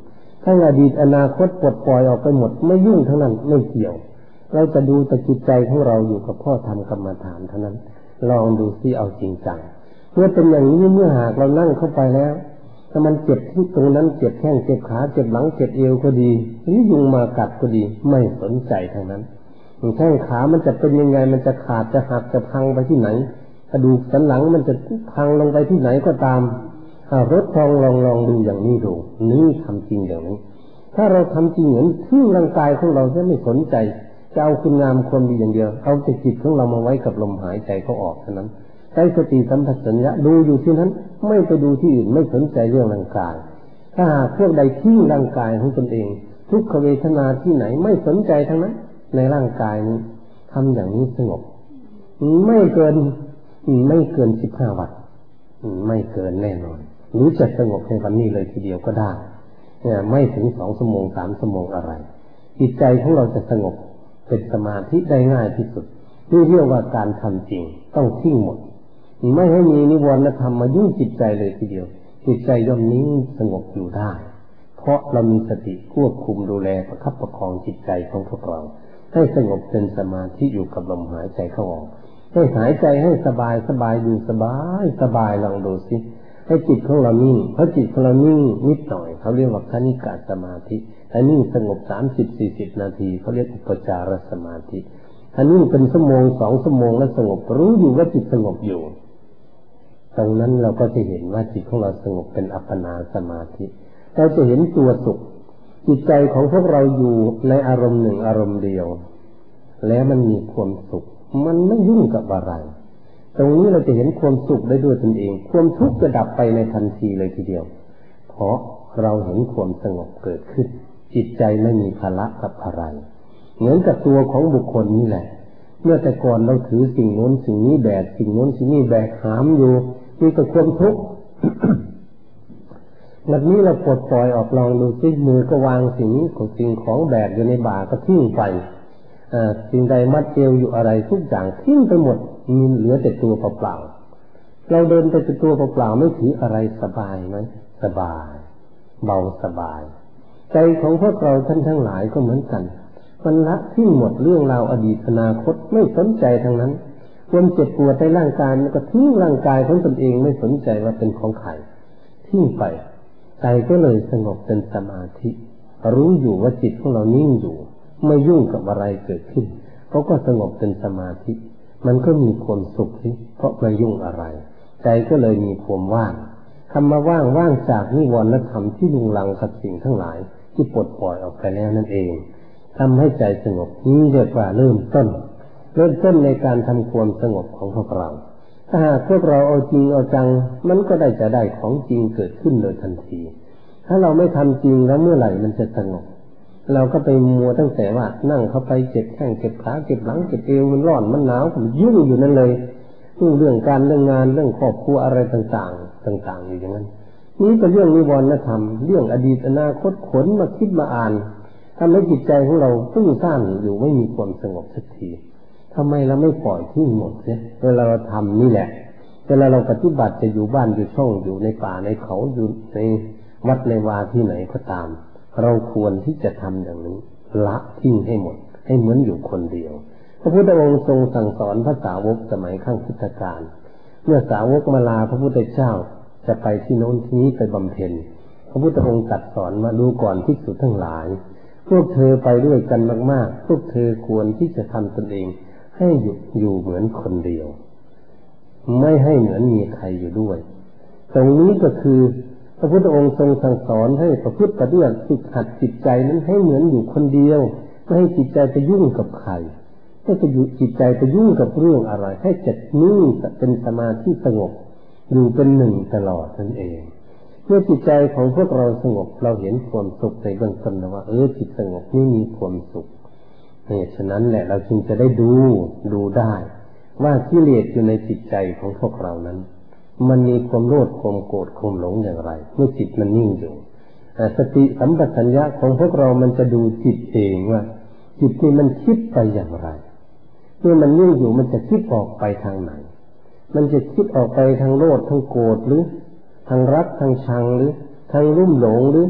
ทั้งอดีตอนาคตปลดปล่อยออกไปหมดไม่ยุ่งทั้งนั้นไม่เกี่ยวเราจะดูแต่จิตใจของเราอยู่กับข้อธรรมกรรมฐานเท่านั้นลองดูซิเอาจริงจังเมื่อเป็นอย่างนี้เมื่อหากเรานั่งเข้าไปแล้วถ้ามันเจ็บที่ตรงนั้นเจ็บแข้งเจ็บขาเจ็บหลังเจ็บเอวก็ดีหรือยุงมากัดก็ดีไม่สนใจทางนั้นแข้งขามันจะเป็นยังไงมันจะขาดจะหักจะพังไปที่ไหนกระดูกสันหลังมันจะพังลงไปที่ไหนก็ตามรถทองลองลองดูอย่างนี้ดูนี่ทำจริงอย่างนี้ถ้าเราทำจริงเหมือนทิ้งร่างกายของเราจะไม่สนใจจะเอาคุณงามความดีอย่างเดียวเอาแต่จิตของเรามาไว้กับลมหายใจเขาออกเท่านั้นใช้สติสัมปชัญญะดูอยู่ที่นั้นไม่ไปดูที่อื่นไม่สนใจเรื่องร่างกายถ้าหากพวกใดทิ้งร่างกายของตนเองทุกขเวทนาที่ไหนไม่สนใจทั้งนั้นในร่างกายนี้ทำอย่างนี้สงบไม่เกินไม่เกินสิบห้าวันไม่เกินแน่นอนหรือจะสงบในวันนี้เลยทีเดียวก็ได้เนี่ยไม่ถึงสองชั่วโมงสามชั่วโมงอะไรจิตใจของเราจะสงบเป็นสมาธิได้ง่ายที่สุดนี่เรียกว่าการทำจริงต้องทิ้งหมดไม่ให้มีนิวรณธรรมมายุ่งจิตใจเลยทีเดียวจิตใจย่อมนิ่งสงบอยู่ได้เพราะเรามีสติควบคุมดูแลประคับประคองจิตใจของพวกเราให้สงบเป็นสมาธิอยู่กับลมหายใจเข้าออกให้หายใจให้สบายสบายอยู่สบายสบายลองดูสิให้จิตของเรานิ่งเพราะจิตของเรานิ่งนิดหน่อยเขาเรียกว่าคณิกะสมาธิถ้านิ่งสงบสามสิบสี่สิบนาทีเขาเรียกอุปจารสมาธิถ้านิ่งเป็นชั่วโมงสองชั่วโมงแล้วสงบรู้อยู่ว่าจิตสงบอยู่ตรงนั้นเราก็จะเห็นว่าจิตของเราสงบเป็นอัปปนาสมาธิเราจะเห็นตัวสุขจิตใจของพวกเราอยู่ในอารมณ์หนึ่งอารมณ์เดียวแล้วมันมีความสุขมันไม่ยุ่งกับอะไรตรงนี้เราจะเห็นความสุขได้ด้วยตนเองความทุกข์จะดับไปในทันทีเลยทีเดียวเพราะเราเห็นความสงบเกิดขึ้นจิตใจไม่มีภาระกับอะไรเหมือนกับตัวของบุคคลนี่แหละเมื่อแต่ก่อนเราถือสิ่งโน้นสิ่งนี้แบกสิ่งโน้นสิ่งนี้แบกหามอยู่มีแต่ความทุกข์ วันนี้เราปลดปล่อยออกลองดูซิมือก็วางสิ่งนี้ของสิ่งของแบกอยู่ในบ่าก็ทิ้งไปสิ่งใดมัดเอวอยู่อะไรทุกอย่างทิ้งไปหมดมีเหลือแต่ตัวเปล่าๆเราเดินไปแต่ตัวเปล่าๆไม่ถืออะไรสบายไหมสบายเบาสบายใจของพวกเราท่านทั้งหลายก็เหมือนกันมันละทิ้งหมดเรื่องราวอดีตอนาคตไม่สนใจทั้งนั้นความเจ็บปวดในร่างกายมันก็ทิ้งร่างกายของตนเองไม่สนใจว่าเป็นของใครทิ้งไปใจก็เลยสงบเป็นสมาธิรู้อยู่ว่าจิตของเรานิ่งอยู่ไม่ยุ่งกับอะไรเกิดขึ้นเขาก็สงบเป็นสมาธิมันก็มีความสุขสิเพราะไม่ยุ่งอะไรใจก็เลยมีความว่างคำว่าว่างว่างจากนิวรณธรรมที่ลุงลังกับสิ่งทั้งหลายที่ปลดปล่อยออกไปแล้วนั่นเองทำให้ใจสงบนี้เรียกว่าเริ่มต้นเริ่มต้นในการทำความสงบของพวกเราถ้าหากพวกเราเอาจริงเอาจังมันก็ได้จะได้ของจริงเกิดขึ้นโดยทันทีถ้าเราไม่ทำจริงแล้วเมื่อไหร่มันจะสงบเราก็ไปมัวตั้งแต่ว่านั่งเข้าไปเจ็บแข้งเจ็บขาเจ็บหลังเจ็บเอวมันร้อนมันหนาวมันยุ่งอยู่นั่นเลยเรื่องการเรื่องงานเรื่องครอบครัวอะไรต่างๆต่างๆอยู่อย่างนั้นนี่เป็นเรื่องนิวรณธรรมเรื่องอดีตอนาคตขนมาคิดมาอ่านทำให้จิตใจของเราฟุ้งซ่านอยู่ไม่มีความสงบสักทีทำไมเราไม่ปล่อยทิ้งหมดเนี่ยเวลาเราทำนี่แหละเวลาเราปฏิบัติจะอยู่บ้านอยู่ช่องอยู่ในป่าในเขาอยู่ในวัดในวาที่ไหนก็ตามเราควรที่จะทำอย่างนี้ละทิ้งให้หมดให้เหมือนอยู่คนเดียวพระพุทธองค์ทรงสั่งสอนพระสาวกสมัยข้างพุทธกาลเมื่อสาวกมาลาพระพุทธเจ้าจะไปที่โน้นที่นี้ไปบำเพ็ญพระพุทธองค์ตรัสสอนมาดูก่อนภิกษุทั้งหลายพวกเธอไปด้วยกันมากๆพวกเธอควรที่จะทำตนเองให้อยู่อยู่เหมือนคนเดียวไม่ให้เหมือนมีใครอยู่ด้วยตรงนี้ก็คือพระพุทธองค์ทรงสั่งสอนให้ประพฤติปฏิบัติฝึกหัดจิตใจนั้นให้เหมือนอยู่คนเดียวไม่ให้จิตใจไปยุ่งกับใครให้จะอยู่จิตใจไปยุ่งกับเรื่องอะไรให้จิตนิ่งเป็นสมาธิสงบอยู่เป็นหนึ่งตลอดนั่นเองเมื่อจิตใจของพวกเราสงบเราเห็นความสุขในเบื้องต้นนะว่าเออจิตสงบนี่มีความสุขเนี่ยฉะนั้นแหละเราจึงจะได้ดูดูได้ว่ากิเลสอยู่ในจิตใจของพวกเรานั้นมันมีความโลภความโกรธความหลงอย่างไรเมื่อจิตมันนิ่งอยู่สติสัมปชัญญะของพวกเรามันจะดูจิตเองว่าจิตนี่มันคิดไปอย่างไรเมื่อมันนิ่งอยู่มันจะคิดออกไปทางไหนมันจะคิดออกไปทางโลภทางโกรธหรือทางรักทางชังหรือทางรุ่มหลงหรือ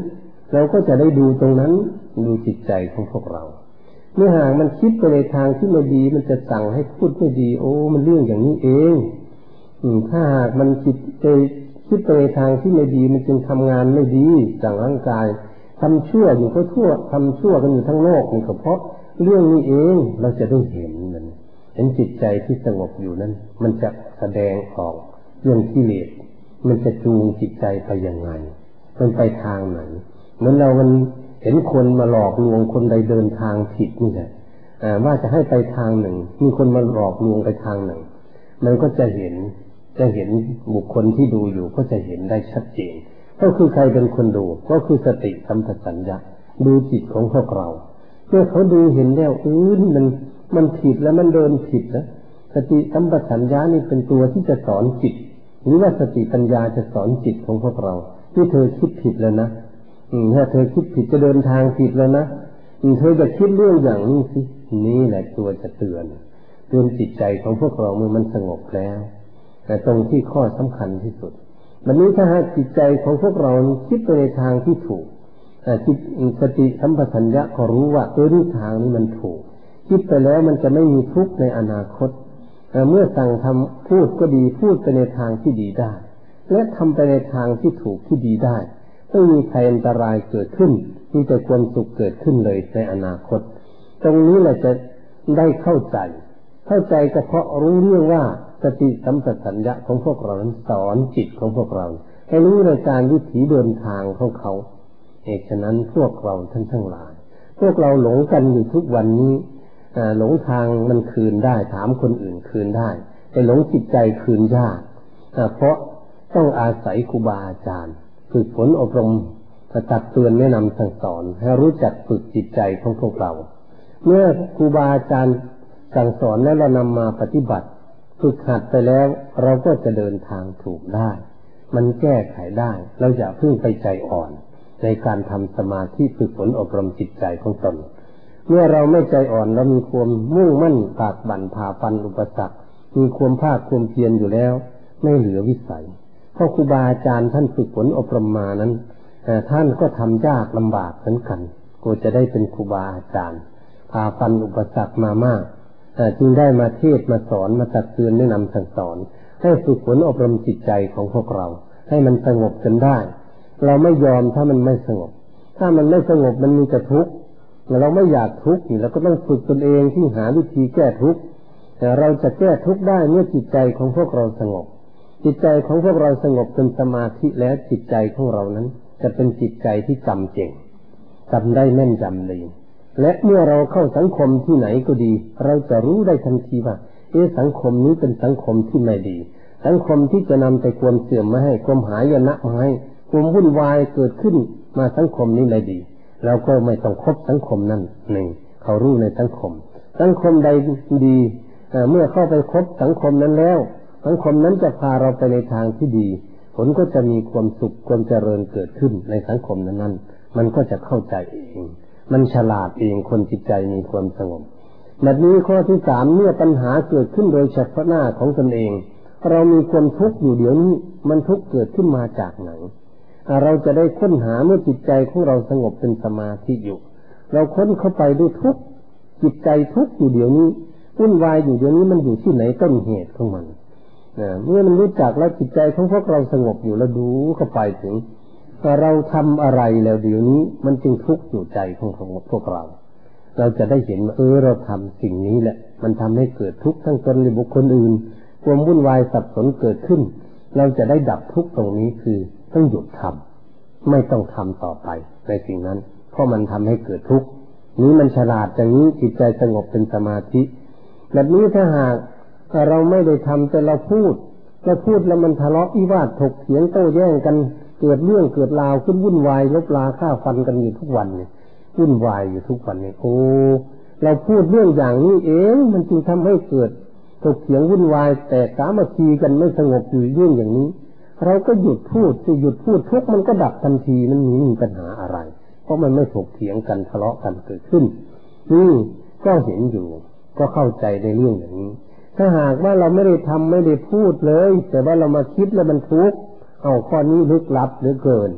เราก็จะได้ดูตรงนั้นดูจิตใจของพวกเราเมื่อหากมันคิดไปในทางที่ไม่ดีมันจะสั่งให้พูดไม่ดีโอ้มันเรื่องอย่างนี้เองอืมถ้าหากมันคิดไปคิดไปในทางที่ไม่ดีมันจึงทำงานไม่ดีสั่งร่างกายทำชั่วอยู่ก็ทั่วทำชั่วกันอยู่ทั้งโลกนี่ก็เพราะเรื่องนี้เองเราจะได้เห็นมันเห็นจิตใจที่สงบอยู่นั้นมันจะแสดงออกเรื่องกิเลสมันจะจูงจิตใจไปยังไงมันไปทางไหนเหมือนเรามันเห็นคนมาหลอกลวงคนใดเดินทางผิดนี่แหละว่าจะให้ไปทางหนึ่งมีคนมาหลอกลวงไปทางหนึ่งมันก็จะเห็นจะเห็นบุคคลที่ดูอยู่ก็จะเห็นได้ชัดเจนก็คือใครเป็นคนดูก็คือสติสัมปชัญญะดูจิตของพวกเราเมื่อเขาดูเห็นแล้วอื้อมันมันผิดแล้วมันเดินผิดแล้วสติสัมปชัญญะนี่เป็นตัวที่จะสอนจิตหรือว่าสติปัญญาจะสอนจิตของพวกเราที่เธอคิดผิดแล้วนะถ้าเธอคิดผิดจะเดินทางผิดแล้วนะเธอจะคิดเรื่องอย่างนี้สินี่แหละตัวจะเตือนเตือนจิตใจของพวกเราเมื่อมันสงบแล้วแต่ตรงที่ข้อสำคัญที่สุดวันนี้ถ้าหากจิตใจของพวกเราคิดไปในทางที่ถูกจิตสติสัมปชัญญะก็รู้ว่าเออนี่ทางนี้มันถูกคิดไปแล้วมันจะไม่มีทุกข์ในอนาคตเมื่อสั่งทำพูดก็ดีพูดไปในทางที่ดีได้และทำไปในทางที่ถูกที่ดีได้ไม่มีภัยอันตรายเกิดขึ้นมีแต่ความสุขเกิดขึ้นเลยในอนาคตตรงนี้แหละจะได้เข้าใจเข้าใจก็เพราะรู้เรื่องว่าสติสัมปชัญญะของพวกเรานั้นสอนจิตของพวกเราให้รู้ในการวิถีเดินทางของเขาเหตุฉะนั้นพวกเราท่านทั้งหลายพวกเราหลงกันอยู่ทุกวันนี้หลงทางมันคืนได้ถามคนอื่นคืนได้แต่หลงจิตใจคืนยากเพราะต้องอาศัยครูบาอาจารย์ฝึกฝนอบรมตักเตือนแนะนำสั่งสอนให้รู้จักฝึกจิตใจของพวกเราเมื่อครูบาอาจารย์สั่งสอนแล้วเรานำมาปฏิบัติฝึกหัดไปแล้วเราก็จะเดินทางถูกได้มันแก้ไขได้เราอย่าเพิ่งไปใจอ่อนในการทำสมาธิฝึกฝนอบรมจิตใจของตนเมื่อเราไม่ใจอ่อนเรามีความมุ่งมั่นปากบั่นผ่าฟันอุปสรรคมีความภาคความเพียรอยู่แล้วไม่เหลือวิสัยเพราะครูบาอาจารย์ท่านฝึกฝนอบรมมานั้นท่านก็ทำยากลำบากเหมือนกันก็จะได้เป็นครูบาอาจารย์ผ่าฟันอุปสรรคมามากจึงได้มาเทศมาสอนมาตักเตือนแนะนำสั่งสอนให้ฝึกฝนอบรมจิตใจของพวกเราให้มันสงบจนได้เราไม่ยอมถ้ามันไม่สงบถ้ามันไม่สงบมันมีแต่ทุกข์เราไม่อยากทุกข์เราก็ต้องฝึกตนเองที่หาวิธีแก้ทุกข์แต่เราจะแก้ทุกข์ได้เมื่อจิตใจของพวกเราสงบจิตใจของพวกเราสงบเป็นสมาธิแล้วจิตใจของเรานั้นจะเป็นจิตใจที่จำเก่งจำได้แม่นจำดีและเมื่อเราเข้าสังคมที่ไหนก็ดีเราจะรู้ได้ทันทีว่าเออสังคมนี้เป็นสังคมที่ไม่ดีสังคมที่จะนำแต่ความเสื่อมมาให้ความหายนะมาให้ความวุ่นวายเกิดขึ้นมาสังคมนี้ไม่ดีเราก็ไม่ต้องคบสังคมนั้นหนึ่งเขารู้ในสังคมสังคมใดดีเมื่อเข้าไปคบสังคมนั้นแล้วสังคมนั้นจะพาเราไปในทางที่ดีผลก็จะมีความสุขความเจริญเกิดขึ้นในสังคมนั้นๆมันก็จะเข้าใจเองมันฉลาดเองคนจิตใจมีความสงบแบบนี้ข้อที่สามเมื่อปัญหาเกิดขึ้นโดยเฉพาะหน้าของตนเองเรามีความทุกข์อยู่เดี๋ยวนี้มันทุกข์เกิดขึ้นมาจากไหนเราจะได้ค้นหาเมื่อจิตใจของเราสงบเป็นสมาธิอยู่เราค้นเข้าไปดูทุกข์จิตใจทุกข์อยู่เดี๋ยวนี้วุ่นวายอยู่เดี๋ยวนี้มันอยู่ที่ไหนต้นเหตุของมันเมื่อมันรู้จักแล้วจิตใจของพวกเราสงบอยู่แล้วดูเข้าไปถึงเราทำอะไรแล้วเดี๋ยวนี้มันจึงทุกข์อยู่ใจของพวกเราเราจะได้เห็นว่าเออเราทำสิ่งนี้แหละมันทำให้เกิดทุกข์ทั้งตนและบุคคลอื่นความวุ่นวายสับสนเกิดขึ้นเราจะได้ดับทุกข์ตรงนี้คือต้องหยุดทำไม่ต้องทำต่อไปในสิ่งนั้นเพราะมันทำให้เกิดทุกข์นี้มันฉลาดอย่างนี้จิตใจสงบเป็นสมาธิแบบนี้ถ้าหากเราไม่ได้ทำแต่เราพูดเราพูดแล้วมันทะเลาะวิวาทถกเถียงโต้แย้งกันเกิดเรื่องเกิดราวขึ้นวุ่นวายลบลาฆ่าฟันกันอยู่ทุกวันเนี่ยวุ่นวายอยู่ทุกวันเนี่ยโอ้เราพูดเรื่องอย่างนี้เองมันจึงทำให้เกิดถกเถียงวุ่นวายแตกสามัคคีกันไม่สงบอยู่เรื่องอย่างนี้เราก็หยุดพูดสิหยุดพูดทุกมันก็ดับทันทีมันมีปัญหาอะไรเพราะมันไม่ถกเถียงกันทะเลาะกันเกิดขึ้นนี่ก็เห็นอยู่ก็เข้าใจในเรื่องอย่างนี้ถ้าหากว่าเราไม่ได้ทำไม่ได้พูดเลยแต่ว่าเรามาคิดแล้วมันทุกข์เอาข้อนี้ลึกลับเหลือเกิน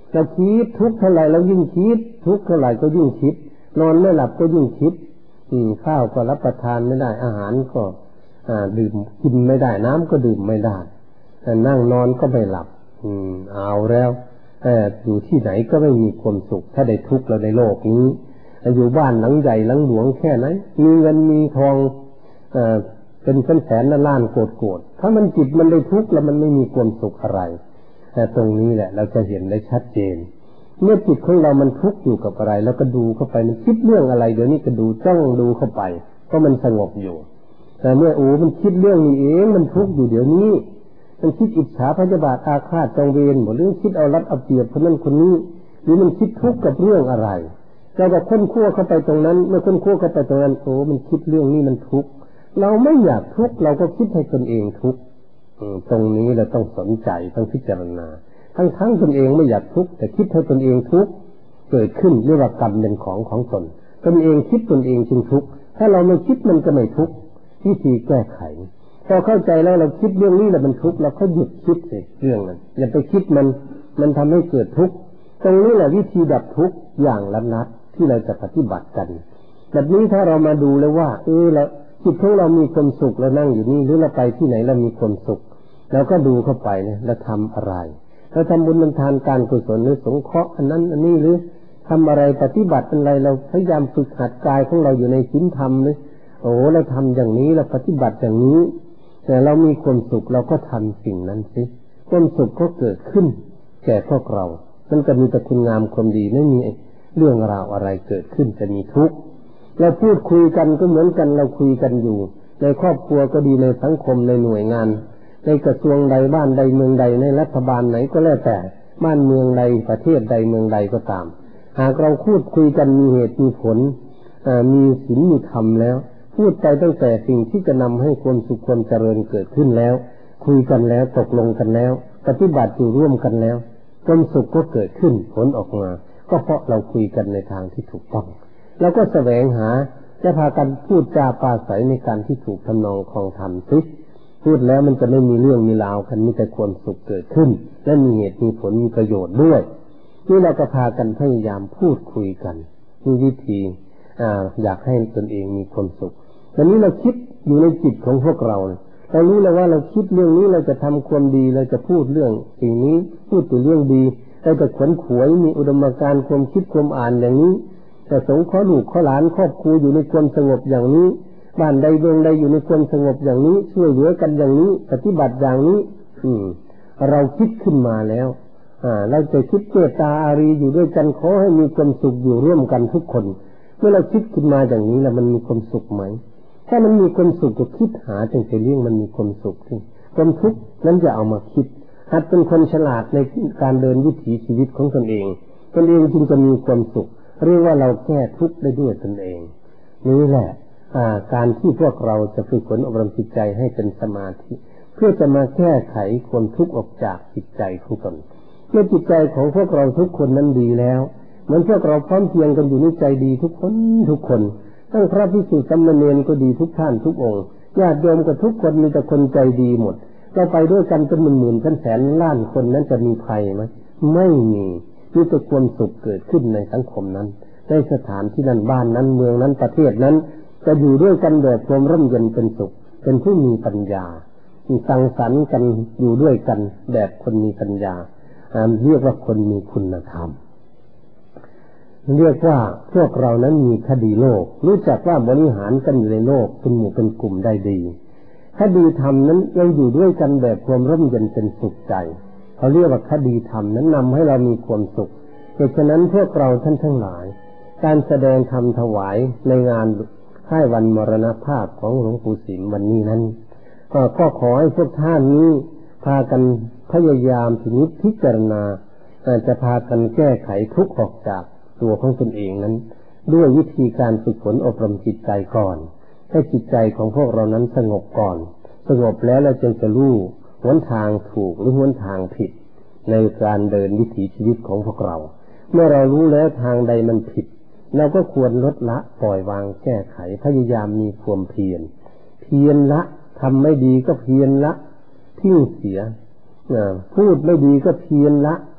เราคิดทุกข์เท่าไหร่เรายิ่งคิดทุกข์เท่าไหร่ก็ยิ่งคิดนอนไม่หลับก็ยิ่งคิดอืมข้าวก็รับประทานไม่ได้อาหารก็อ่าดื่มกินไม่ได้น้ำก็ดื่มไม่ได้นั่งนอนก็ไม่หลับอืมเอาแล้วแต่อยู่ที่ไหนก็ไม่มีความสุขถ้าได้ทุกข์เราในโลกนี้อยู่บ้านหลังใหญ่หลังหลวงแค่ไหนมีเงินมีทองเอ่อเป็นแสนๆล้านๆโกรธๆถ้ามันจิตมันได้ทุกข์แล้วมันไม่มีความสุขอะไรแต่ตรงนี้แหละเราจะเห็นได้ชัดเจนเมื่อจิตของเรามันทุกข์อยู่กับอะไรแล้วก็ดูเข้าไปมันคิดเรื่องอะไรเดี๋ยวนี้ก็ดูจ้องดูเข้าไปเพราะมันสงบอยู่แต่เมื่อโอ้มันคิดเรื่องนี้เองมันทุกข์อยู่เดี๋ยวนี้มันคิดอิจฉาพยาบาทอาฆาตจองเวรหมดเรื่องคิดเอารัดเอาเปรียบคนนั้นคนนี้หรือมันคิดทุกข์กับเรื่องอะไรเราก็ค้นคว้าเข้าไปตรงนั้นเมื่อค้นคว้าเข้าไปตรงนั้นโอ้มันคิดเรื่องนี้มันทุกข์เราไม่อยากทุกข์เราก็คิดให้ตนเองทุกข์ตรงนี้เราต้องสนใจต้องพิจารณาทั้งๆตนเองไม่อยากทุกข์แต่คิดให้ตนเองทุกข์เกิดขึ้นเรียกว่ากรรมเป็นของของตนตนเองคิดตนเองจึงทุกข์ถ้าเราไม่คิดมันก็ไม่ทุกข์วิธีแก้ไขพอเข้าใจแล้วเราคิดเรื่องนี้แล้วมันทุกข์เราก็หยุดคิดสิเรื่องนั้นอย่าไปคิดมันมันทำให้เกิดทุกข์ตรงนี้แหละวิธีดับทุกข์อย่างละนัดที่เราจะปฏิบัติกันแบบนี้ถ้าเรามาดูแล้วว่าเออแล้วจิตของเรามีความสุขเรานั่งอยู่นี่หรือเราไปที่ไหนเรามีความสุขเราก็ดูเข้าไปเนี่ยเราทำอะไรเราทำบุญทานการกุศลหรือสงเคราะห์อันนั้นอันนี้หรือทำอะไรปฏิบัติอะไรเราพยายามฝึกหัดกายของเราอยู่ในศีลธรรมเลยโอ้เราทำอย่างนี้เราปฏิบัติอย่างนี้แต่เรามีความสุขเราก็ทำสิ่งนั้นสิความสุขก็เกิดขึ้นแก่พวกเรามันก็มีแต่คุณงามความดีไม่มีเรื่องราวอะไรเกิดขึ้นจะมีทุกข์เราพูดคุยกันก็เหมือนกันเราคุยกันอยู่ในครอบครัวก็ดีในสังคมในหน่วยงานในกระทรวงใดบ้านใดเมืองใดในรัฐบาลไหนก็แล้วแต่บ้านเมืองใดประเทศใดเมืองใดก็ตามหากเราพูดคุยกันมีเหตุมีผลมีศีลมีธรรมแล้วพูดไปตั้งแต่สิ่งที่จะนำให้ความสุขความเจริญเกิดขึ้นแล้วคุยกันแล้วตกลงกันแล้วปฏิบัติอยู่ร่วมกันแล้วความสุขก็เกิดขึ้นผลออกมาก็เพราะเราคุยกันในทางที่ถูกต้องแล้วก็แสวงหาจะพากันพูดจาปราศัยในการที่ถูกทำนองคลองธรรมสิพูดแล้วมันจะไม่มีเรื่องมีราวกันมีแต่ความสุขเกิดขึ้นและมีเหตุมีผลมีประโยชน์ด้วยนี่เราก็พากันพยายามพูดคุยกันมีวิธีอ่าอยากให้ตนเองมีความสุขตอนนี้เราคิดอยู่ในจิตของพวกเราเรารู้แล้วว่าเราคิดเรื่องนี้เราจะทำความดีเราจะพูดเรื่องสิ่งนี้พูดถึงเรื่องดีเราจะขวนขวยมีอุดมการณ์ความคิดความอ่านอย่างนี้แต่สงเคราะห์ลูกเคราะห์หลานครอบครัวอยู่ในความสงบอย่างนี้บ้านใดเมืองใดอยู่ในความสงบอย่างนี้ช่วยเหลือกันอย่างนี้ปฏิบัติอย่างนี้อืมเราคิดขึ้นมาแล้วอ่าเราจะคิดเมตตาอารีอยู่ด้วยกันขอให้มีความสุขอยู่ร่วมกันทุกคนเมื่อเราคิดขึ้นมาอย่างนี้แล้วมันมีความสุขไหมถ้ามันมีความสุขก็คิดหาจังจะเรื่องมันมีความสุขที่ความทุกข์นั้นจะเอามาคิดหัดเป็นคนฉลาดในการเดินวิถีชีวิตของตนเองตนเองจึงจะมีความสุขเรียกว่าเราแก้ทุกข์ได้ด้วยตนเองนี่แหละการที่พวกเราจะฝึกฝนอบรมจิตใจให้เป็นสมาธิเพื่อจะมาแก้ไขความทุกข์ออกจากจิตใจของตนเมื่อจิตใจของพวกเราทุกคนนั้นดีแล้วเหมือนพวกเราพร้อมเพรียงกันอยู่ในใจดีทุกคนทุกคนทั้งพระภิกษุสามเณรก็ดีทุกท่านทุกองค์ญาติโยมก็ทุกคนมีแต่คนใจดีหมดเราไปด้วยกันเป็นหมื่นๆแสนๆล้านคนนั้นจะมีภัยไหมไม่มีมีแต่ความสุขเกิดขึ้นในสังคมนั้นในสถานที่นั้นบ้านนั้นเมืองนั้นประเทศนั้นจะอยู่ด้วยกันแบบความร่มเย็นเป็นสุขเป็นผู้มีปัญญาสังสรรค์กันอยู่ด้วยกันแบบคนมีปัญญาเรียกว่าคนมีคุณธรรมเรียกว่าพวกเรานั้นมีคดีโลกรู้จักว่าบริหารกันอยู่ในโลกเป็นหมู่เป็นกลุ่มได้ดีคดีธรรมนั้นเราอยู่ด้วยกันแบบความร่มเย็นเป็นสุขใจเขาเรียกว่าคดีธรรมนั้นนำให้เรามีความสุขเหตุฉะนั้นพวกเราท่านทั้งหลายการแสดงธรรมถวายในงานค่ายวันมรณภาพของหลวงปู่สิมวันนี้นั้นก็ขอให้พวกท่านนี้พากันพยายามพินิจพิจารณาจะพากันแก้ไขทุกข์ออกจากตัวของตนเองนั้นด้วยวิธีการฝึกฝนอบรมจิตใจก่อนให้จิตใจของพวกเรานั้นสงบก่อนสงบแล้วเราจึงจะรู้หนทางถูกหรือหนทางผิดในการเดินวิถีชีวิตของพวกเราเมื่อเรารู้แล้วทางใดมันผิดเราก็ควรลดละปล่อยวางแก้ไขพยายามมีความเพียรเพียรละทำไม่ดีก็เพียรละทิ้งเสียพูดไม่ดีก็เพียรละ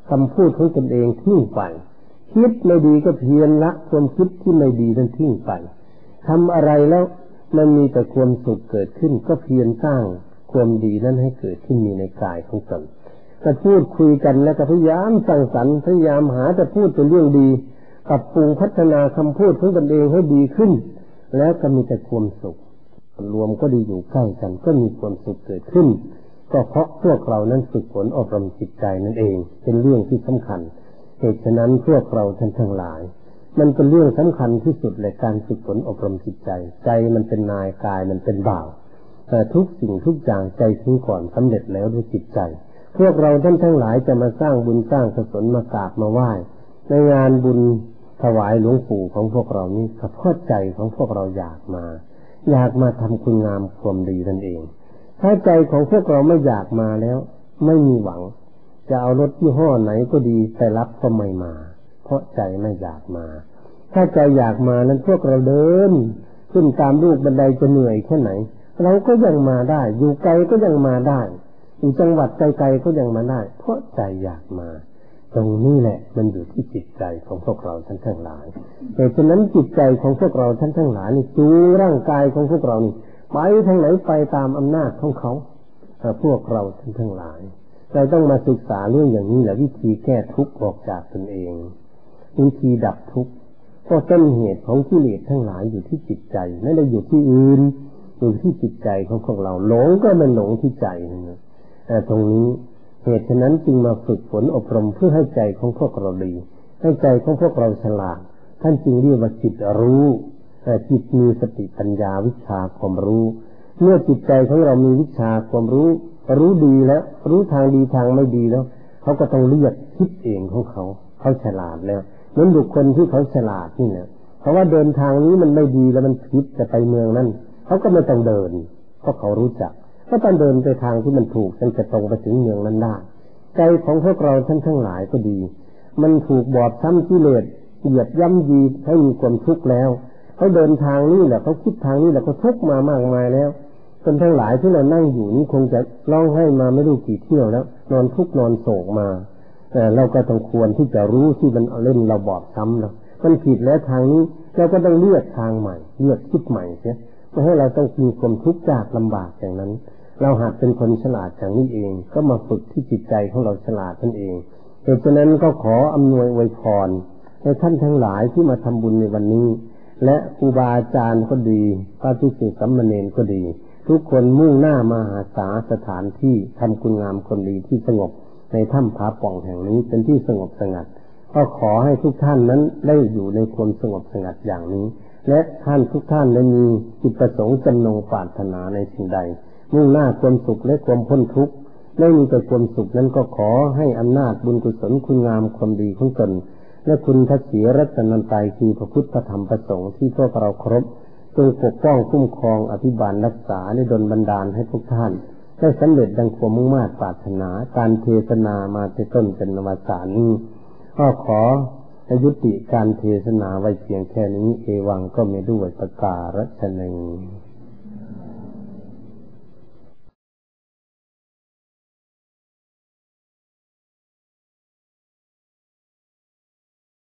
คำพูดของตนเองทิ้งไปคิดไม่ดีก็เพียรละความคิดที่ไม่ดีนั้นทิ้งไปทำอะไรแล้วมันมีแต่ความสุขเกิดขึ้นก็เพียรสร้างความดีนั้นให้เกิดขึ้นมีในกายของตนก็พูดคุยกันแล้วก็พยายามสร้างสรรค์พยายามหาแต่พูดเป็นเรื่องดีปรับปรุงพัฒนาคำพูดของตนเองให้ดีขึ้นแล้วก็มีแต่ความสุขรวมก็ดีอยู่ใกล้กันก็มีความสุขเกิดขึ้นก็เพราะพวกเรานั้นฝึกฝนอบรมจิตใจนั่นเองเป็นเรื่องที่สำคัญเหตุฉะนั้นพวกเราท่านทั้งหลายมันเป็นเรื่องสำคัญที่สุดเลยการฝึกฝนอบรมจิตใจใจมันเป็นนายกายมันเป็นบ่าวแต่ทุกสิ่งทุกอย่างใจถึงก่อนสำเร็จแล้วด้วยจิตใจพวกเราท่านทั้งหลายจะมาสร้างบุญสร้างกุศลมากราบมาไหว้ในงานบุญถวายหลวงปู่ของพวกเรานี้เฉพาะใจของพวกเราอยากมาอยากมาทำคุณงามความดีนั่นเองถ้าใจของพวกเราไม่อยากมาแล้วไม่มีหวังจะเอารถยี่ห้อไหนก็ดีแต่รับก็ไม่มาเพราะใจไม่อยากมาถ้าใจอยากมานั้นพวกเราเดินขึ้นตามลูกบันไดจะเหนื่อยแค่ไหนเราก็ยังมาได้อยู่ไกลก็ยังมาได้อยู่จังหวัดไกลๆก็ยังมาได้เพราะใจอยากมาตรงนี้แหละมันอยู่ที่จิตใจของพวกเราท่านทั้งหลายแต่ฉะนั้นจิตใจของพวกเราท่านทั้งหลายนี่จูงร่างกายของพวกเรานี่ไปทางไหนไปตามอำนาจของเขาพวกเราท่านทั้งหลายเราต้องมาศึกษาเรื่องอย่างนี้แหละวิธีแก้ทุกข์ออกจากตนเองวิธีดับทุกข์ก็ต้นเหตุของกิเลสทั้งหลายอยู่ที่จิตใจไม่ได้อยู่ที่อื่นอยู่ที่จิตใจของพวกเราหลงก็มันหลงที่ใจนะแต่ตรงนี้เหตุฉะนั้นจึงมาฝึกฝนอบรมเพื่อให้ใจของพวกเราดีให้ใจของพวกเราฉลาดท่านจึงเรียกว่าจิตรู้จิตมีสติปัญญาวิชาความรู้เมื่อจิตใจของเรามีวิชาความรู้รู้ดีแล้วรู้ทางดีทางไม่ดีแล้วเขาก็ต้องเลือกคิดเองของเขาเขาฉลาดแล้วเหมือนบุคคลที่เขาฉลาดนี่นะเพราะว่าเดินทางนี้มันไม่ดีแล้วมันผิดจะไปเมืองนั้นเขาก็ไม่ต้องเดินเพราะเขารู้จักก็ต้องเดินไปทางที่มันถูกฉันจะตรงไปถึงเมืองนั้นได้ใจของพวกเราท่านทั้งหลายก็ดีมันถูกบอบช้ำกิเลสเหยียบย่ำยีให้มีความทุกข์แล้วเขาเดินทางนี้แหละเขาคิดทางนี้แหละเขาทุกข์มามากมายแล้วคนทั้งหลายที่เรานั่งอยู่นี้คงจะร้องไห้มาไม่รู้กี่เที่ยวแล้วนอนทุกข์นอนโศกมาแต่เราก็ต้องควรที่จะรู้ที่มันเล่นเราบอบช้ำแล้วมันผิดแล้วทางนี้เราก็ต้องเลือกทางใหม่เลือกคิดใหม่เสียไม่ให้เราต้องมีความทุกข์ยากลำบากอย่างนั้นเราหัดเป็นคนฉลาดอย่างนี้เองก็มาฝึกที่จิตใจของเราฉลาดนั่นเองเหตุฉะนั้นก็ขออำนวยอวยพรให้ท่านทั้งหลายที่มาทำบุญในวันนี้และครูบาอาจารย์ก็ดีพระภิกษุสามเณรก็ดีทุกคนมุ่งหน้ามาหาษาสถานที่ทำคุณงามคนดีที่สงบในถ้ำผาป่องแห่งนี้เป็นที่สงบสงัดก็ขอให้ทุกท่านนั้นได้อยู่ในความสงบสงัดอย่างนี้และท่านทุกท่านได้มีจิตประสงค์จำนงปรารถนาในสิ่งใดมุ่งหน้าความสุขและความพ้นทุกข์ไม่มีแต่ความสุขนั้นก็ขอให้อำนาจบุญกุศลคุณงามความดีของตนและคุณพระศรีรัตนตรัยคือพระพุทธพระธรรมพระสงฆ์ที่พวกเราเคารพจงปกป้องคุ้มครองอภิบาลรักษาและดลบันดาลให้ทุกท่านได้สำเร็จดังความมุ่งมั่นปรารถนาการเทศนามาแต่ต้นจนอวสานนี้ก็ขอยุติการเทศนาไว้เพียงแค่นี้เอวังก็ไม่ด้วยประกาศฉะนั้น